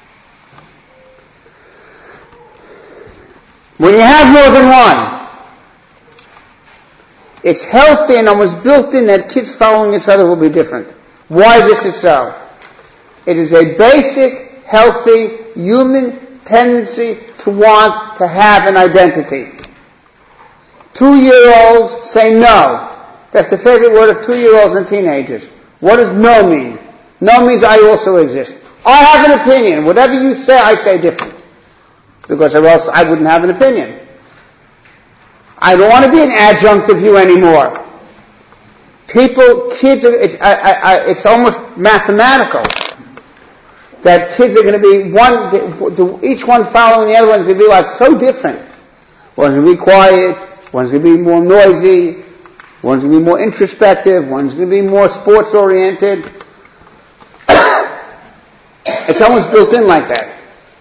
When you have more than one, it's healthy and almost built in that kids following each other will be different. Why this is so? It is a basic, healthy, human tendency to want to have an identity. Two-year-olds say no. That's the favorite word of two-year-olds and teenagers. What does no mean? No means I also exist. I have an opinion. Whatever you say, I say different. Because or else I wouldn't have an opinion. I don't want to be an adjunct of you anymore. People, kids, are, it's, I, I, I, it's almost mathematical that kids are going to be one, each one following the other one is going to be like so different. One's going to be quiet, one's going to be more noisy, one's going to be more introspective, one's going to be more sports oriented. It's almost built in like that.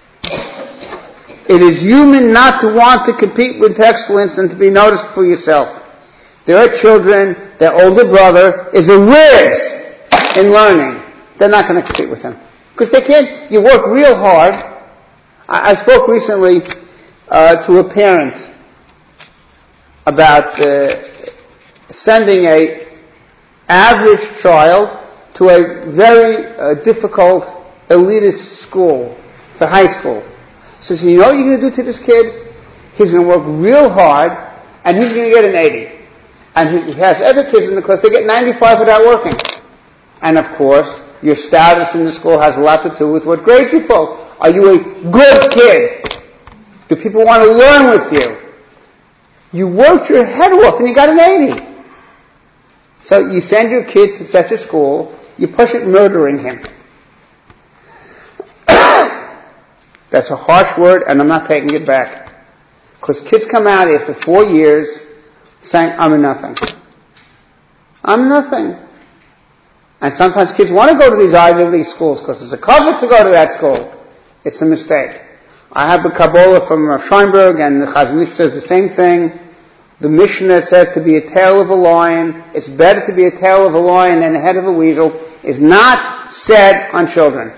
It is human not to want to compete with excellence and to be noticed for yourself. There are children, their older brother is a whiz in learning. They're not going to compete with him. Because they can't, you work real hard. I, I spoke recently uh, to a parent about uh, sending a average child to a very uh, difficult elitist school, to high school. So, so you know what you're going to do to this kid? He's going to work real hard, and he's going to get an eighty. And he has other kids in the class, they get ninety-five without working. And of course, your status in the school has a lot to do with what grades you pull. Are you a good kid? Do people want to learn with you? You worked your head off and you got an eighty. So you send your kid to such a school, you push it murdering him. That's a harsh word, and I'm not taking it back. Because kids come out after four years saying, I'm a nothing. I'm nothing. And sometimes kids want to go to these Ivy League schools because it's a cover to go to that school. It's a mistake. I have the Kabbalah from Scheinberg, and the Chazon Ish says the same thing. The Mishnah says to be a tail of a lion, it's better to be a tail of a lion than a head of a weasel, is not said on children.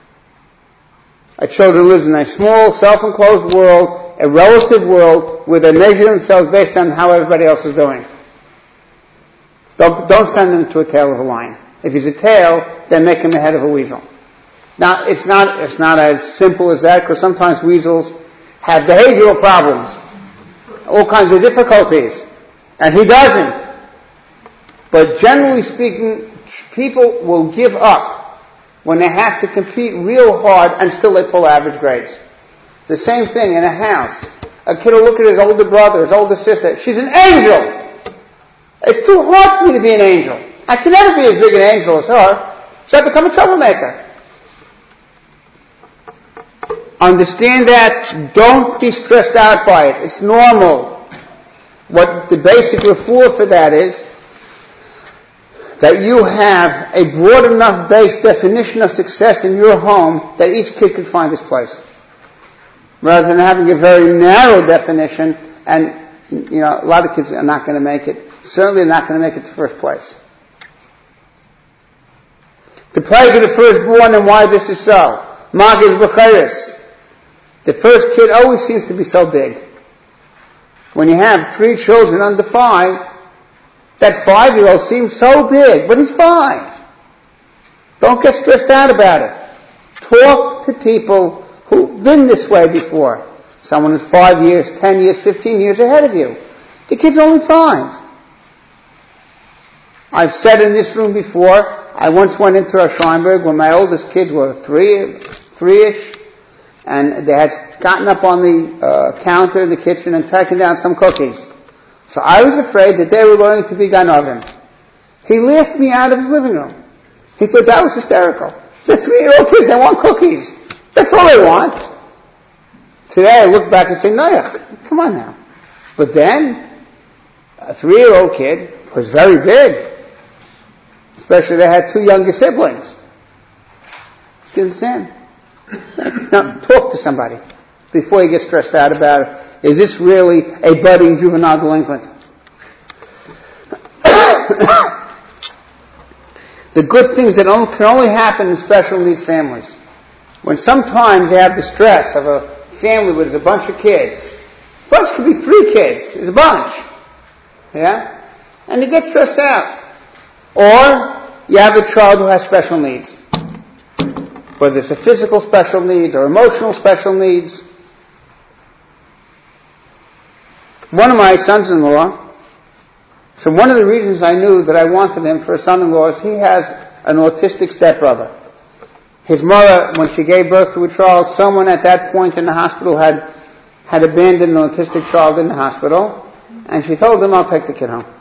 A children lives in a small, self-enclosed world, a relative world, where they measure themselves based on how everybody else is doing. Don't, don't send them to a tail of a lion. If he's a tail, then make him a head of a weasel. Now, it's not, it's not as simple as that, because sometimes weasels have behavioral problems, all kinds of difficulties, and he doesn't. But generally speaking, people will give up when they have to compete real hard and still they pull average grades. The same thing in a house. A kid will look at his older brother, his older sister. She's an angel! It's too hard for me to be an angel. I can never be as big an angel as her, so I become a troublemaker. Understand that. Don't be stressed out by it. It's normal. What the basic refuah for that is that you have a broad enough base definition of success in your home that each kid could find his place. Rather than having a very narrow definition, and you know, a lot of kids are not going to make it. Certainly not going to make it to first place. The plague of the firstborn and why this is so. Magis b'chayris. The first kid always seems to be so big. When you have three children under five, that five-year-old seems so big, but he's five. Don't get stressed out about it. Talk to people who've been this way before. Someone who's five years, ten years, fifteen years ahead of you. The kid's only five. I've said in this room before, I once went into a Scheinberg when my oldest kids were three, three-ish, and they had gotten up on the uh, counter in the kitchen and taken down some cookies. So I was afraid that they were going to be Gan Oven. He laughed me out of his living room. He thought that was hysterical. The three-year-old kids, they want cookies. That's all they want. Today I look back and say, no, come on now. But then, a three-year-old kid was very big. Especially they had two younger siblings. Do you understand? Now, talk to somebody before you get stressed out about it. Is this really a budding juvenile delinquent? The good things that only, can only happen in special needs families. When sometimes they have the stress of a family with a bunch of kids. A bunch could be three kids. It's a bunch. Yeah? And you get stressed out. Or you have a child who has special needs. Whether it's a physical special needs or emotional special needs. One of my sons-in-law, so one of the reasons I knew that I wanted him for a son-in-law is he has an autistic stepbrother. His mother, when she gave birth to a child, someone at that point in the hospital had, had abandoned an autistic child in the hospital, and she told him, I'll take the kid home.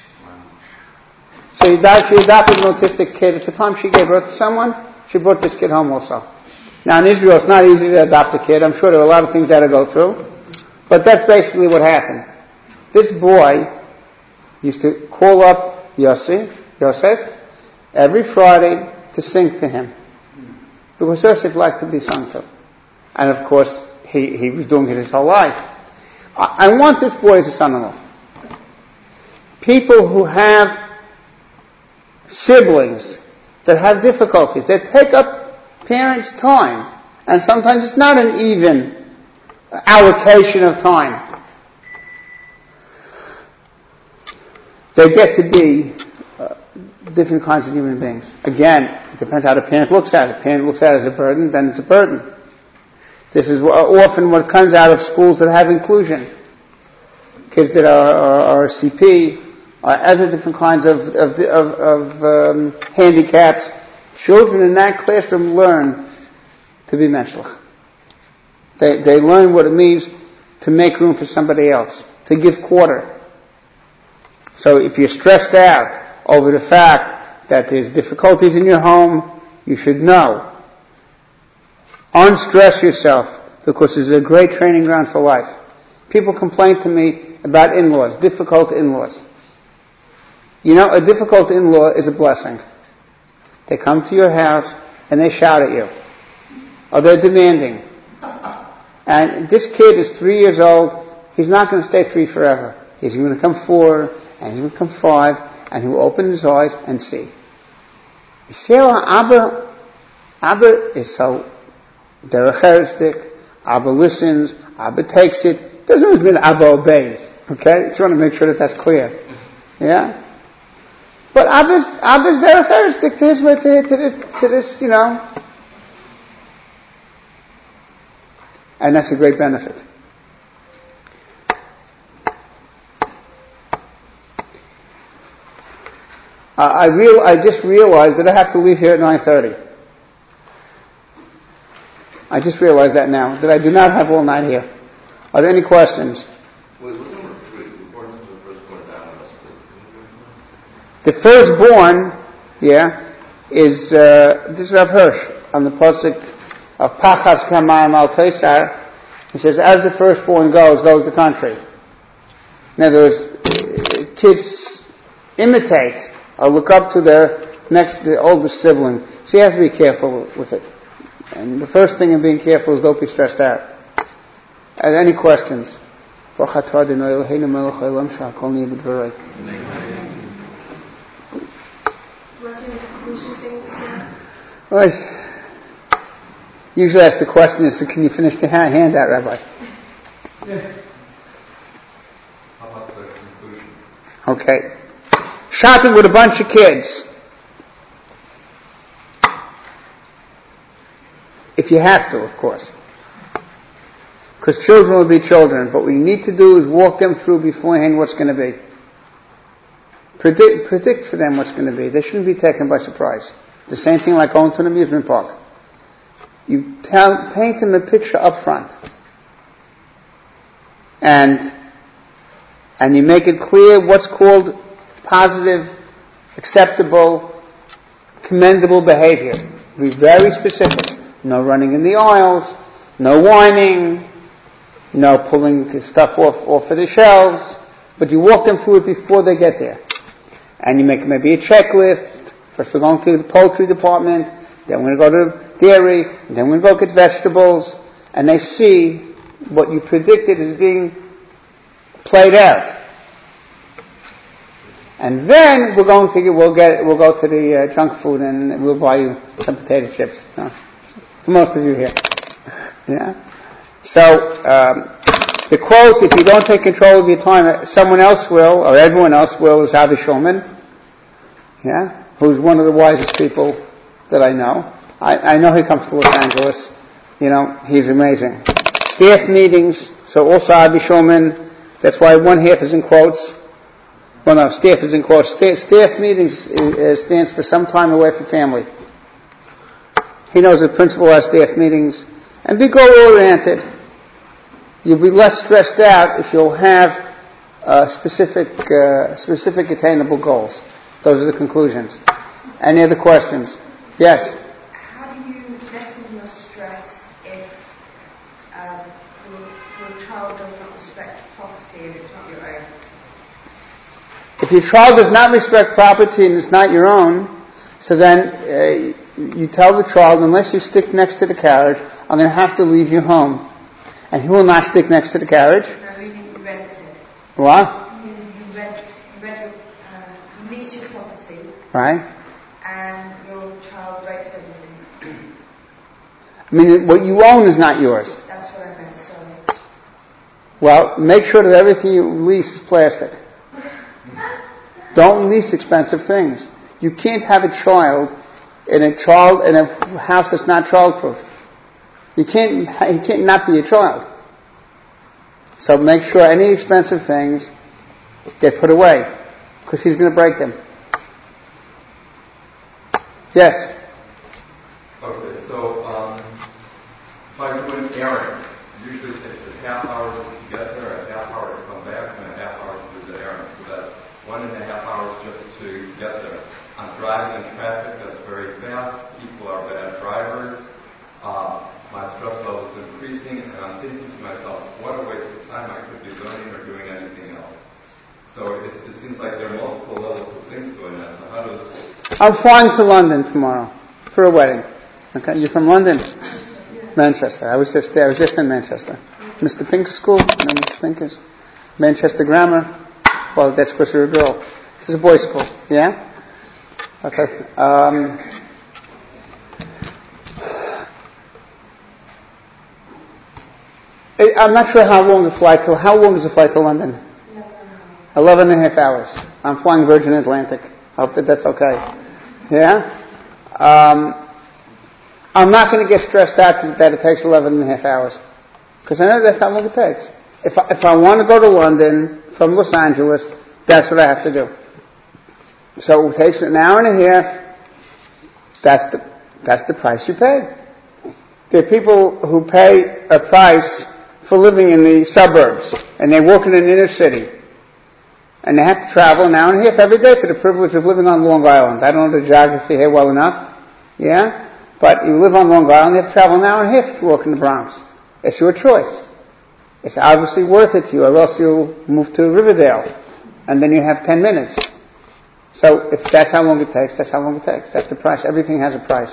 So he died, she adopted an autistic kid. At the time she gave birth to someone, she brought this kid home also. Now in Israel it's not easy to adopt a kid. I'm sure there are a lot of things that to go through. But that's basically what happened. This boy used to call up Yosef, Yosef every Friday to sing to him. Because Yosef liked to be sung to. And of course, he, he was doing it his whole life. I, I want this boy as a son-in-law. People who have siblings that have difficulties, that take up parents' time. And sometimes it's not an even allocation of time. They get to be uh, different kinds of human beings. Again, it depends how the parent looks at it. If the parent looks at it as a burden, then it's a burden. This is often what comes out of schools that have inclusion. Kids that are, are, are C P, or other different kinds of, of, of, of um, handicaps. Children in that classroom learn to be menschlich. They, they learn what it means to make room for somebody else, to give quarter. So if you're stressed out over the fact that there's difficulties in your home, you should know. Unstress yourself, because it's a great training ground for life. People complain to me about in-laws, difficult in-laws. You know, a difficult in-law is a blessing. They come to your house and they shout at you. Or they're demanding. And this kid is three years old. He's not going to stay three forever. He's going to come four, and he's going to come five, and he will open his eyes and see. You see how Abba, Abba is so derecheristic. Abba listens. Abba takes it. Doesn't always mean Abba obeys. Okay? Just want to make sure that that's clear. Yeah? But Abba's, Abba's derecheristic to his way, to, to this, to this, you know. And that's a great benefit. Uh, I real I just realized that I have to leave here at nine thirty. I just realized that now, that I do not have all night here. Are there any questions? Wait, what's number three? The importance of the firstborn downwards. The firstborn, yeah, is, uh, this is Rav Hirsch on the Pasuk, of Pachas Kamayim Al Tosar. He says, as the firstborn goes, goes the country. In other words, kids imitate or look up to their next, the oldest sibling. So you have to be careful with it. And the first thing in being careful is don't be stressed out. Are there any questions? Well, usually ask the question is, can you finish the hand, hand out, Rabbi? Yes. How about the conclusion? Okay. Shopping with a bunch of kids. If you have to, of course. Because children will be children. But what you need to do is walk them through beforehand what's going to be. Predict, predict for them what's going to be. They shouldn't be taken by surprise. The same thing like going to an amusement park. You tell, paint them a picture up front. And, and you make it clear what's called positive, acceptable, commendable behavior. Be very specific. No running in the aisles, no whining, no pulling stuff off, off of the shelves, but you walk them through it before they get there. And you make maybe a checklist. First we're going to the poultry department, then we're going to go to dairy, and then we're going to go get vegetables, and they see what you predicted is being played out. And then we're going to we'll get we'll go to the uh, junk food and we'll buy you some potato chips. No. For most of you here, yeah. So um, the quote: "If you don't take control of your time, someone else will, or everyone else will," is Avi Shulman, yeah, who's one of the wisest people that I know. I, I know he comes to Los Angeles. You know, he's amazing. Staff meetings. So also Avi Shulman. That's why one half is in quotes. Well, no, staff is in quotes. Staff, staff meetings is, stands for some time away from family. He knows the principal has staff meetings. And be goal-oriented. You'll be less stressed out if you'll have uh, specific, uh, specific attainable goals. Those are the conclusions. Any other questions? Yes? How do you lessen your stress if um, your, your child does not respect property and it's not your own? If your child does not respect property and it's not your own, so then uh, you tell the child, unless you stick next to the carriage, I'm going to have to leave you home. And he will not stick next to the carriage. No, you rent it. What? You, you rent, you rent your, uh, you lease your property. Right. And your child breaks everything. I mean, what you own is not yours. That's what I meant, sorry. Well, make sure that everything you lease is plastic. Don't lease expensive things. You can't have a child in a child in a house that's not childproof. You can't. He can't not be a child. So make sure any expensive things get put away, because he's going to break them. Yes. Okay, so um, if I do an errand, usually it takes a half hour to get there, a half hour to come back, and a half hour to do the errand. So that's one and a half hours just to get there. I'm driving in traffic that's very fast. People are bad drivers. Uh, my stress level is increasing, and I'm thinking to myself, what a waste of time. I could be learning or doing anything else. So it, it seems like there are multiple levels of things going on. So how does... I'm flying to London tomorrow for a wedding. Okay, you're from London? Manchester. I was just there. I was just in Manchester. Mister Pink's school. You know Mister Pink is? Manchester Grammar. Well, that's because you're a girl. This is a boys' school. Yeah? Okay. Um, I'm not sure how long the flight to, how long is the flight to London? Eleven and a half hours. I'm flying Virgin Atlantic. I hope that that's okay. Yeah? Um, I'm not going to get stressed out that it takes eleven and a half hours. Because I know that's how long it takes. If I, if I want to go to London from Los Angeles, that's what I have to do. So it takes an hour and a half. That's the, that's the price you pay. There are people who pay a price for living in the suburbs, and they work in an inner city. And they have to travel an hour and a half every day for the privilege of living on Long Island. I don't know the geography here well enough. Yeah? But you live on Long Island, you have to travel an hour and a half to walk in the Bronx. It's your choice. It's obviously worth it to you, or else you'll move to Riverdale, and then you have ten minutes. So if that's how long it takes, that's how long it takes. That's the price. Everything has a price.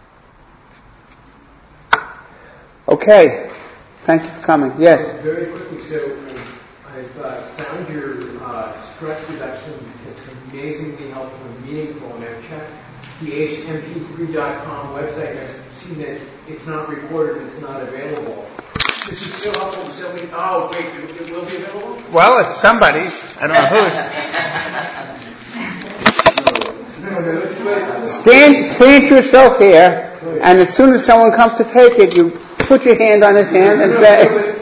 Okay. Thank you for coming. Yes? Very quickly, so I've uh, found your uh, stress reduction tips amazingly helpful and meaningful, and I've checked the H M P three dot com website, and I've seen that it's not recorded, it's not available. This is so helpful to somebody. Oh, wait, it will be available? Well, it's somebody's. I don't know whose. Stand, plant yourself here, and as soon as someone comes to take it, you put your hand on his hand and say,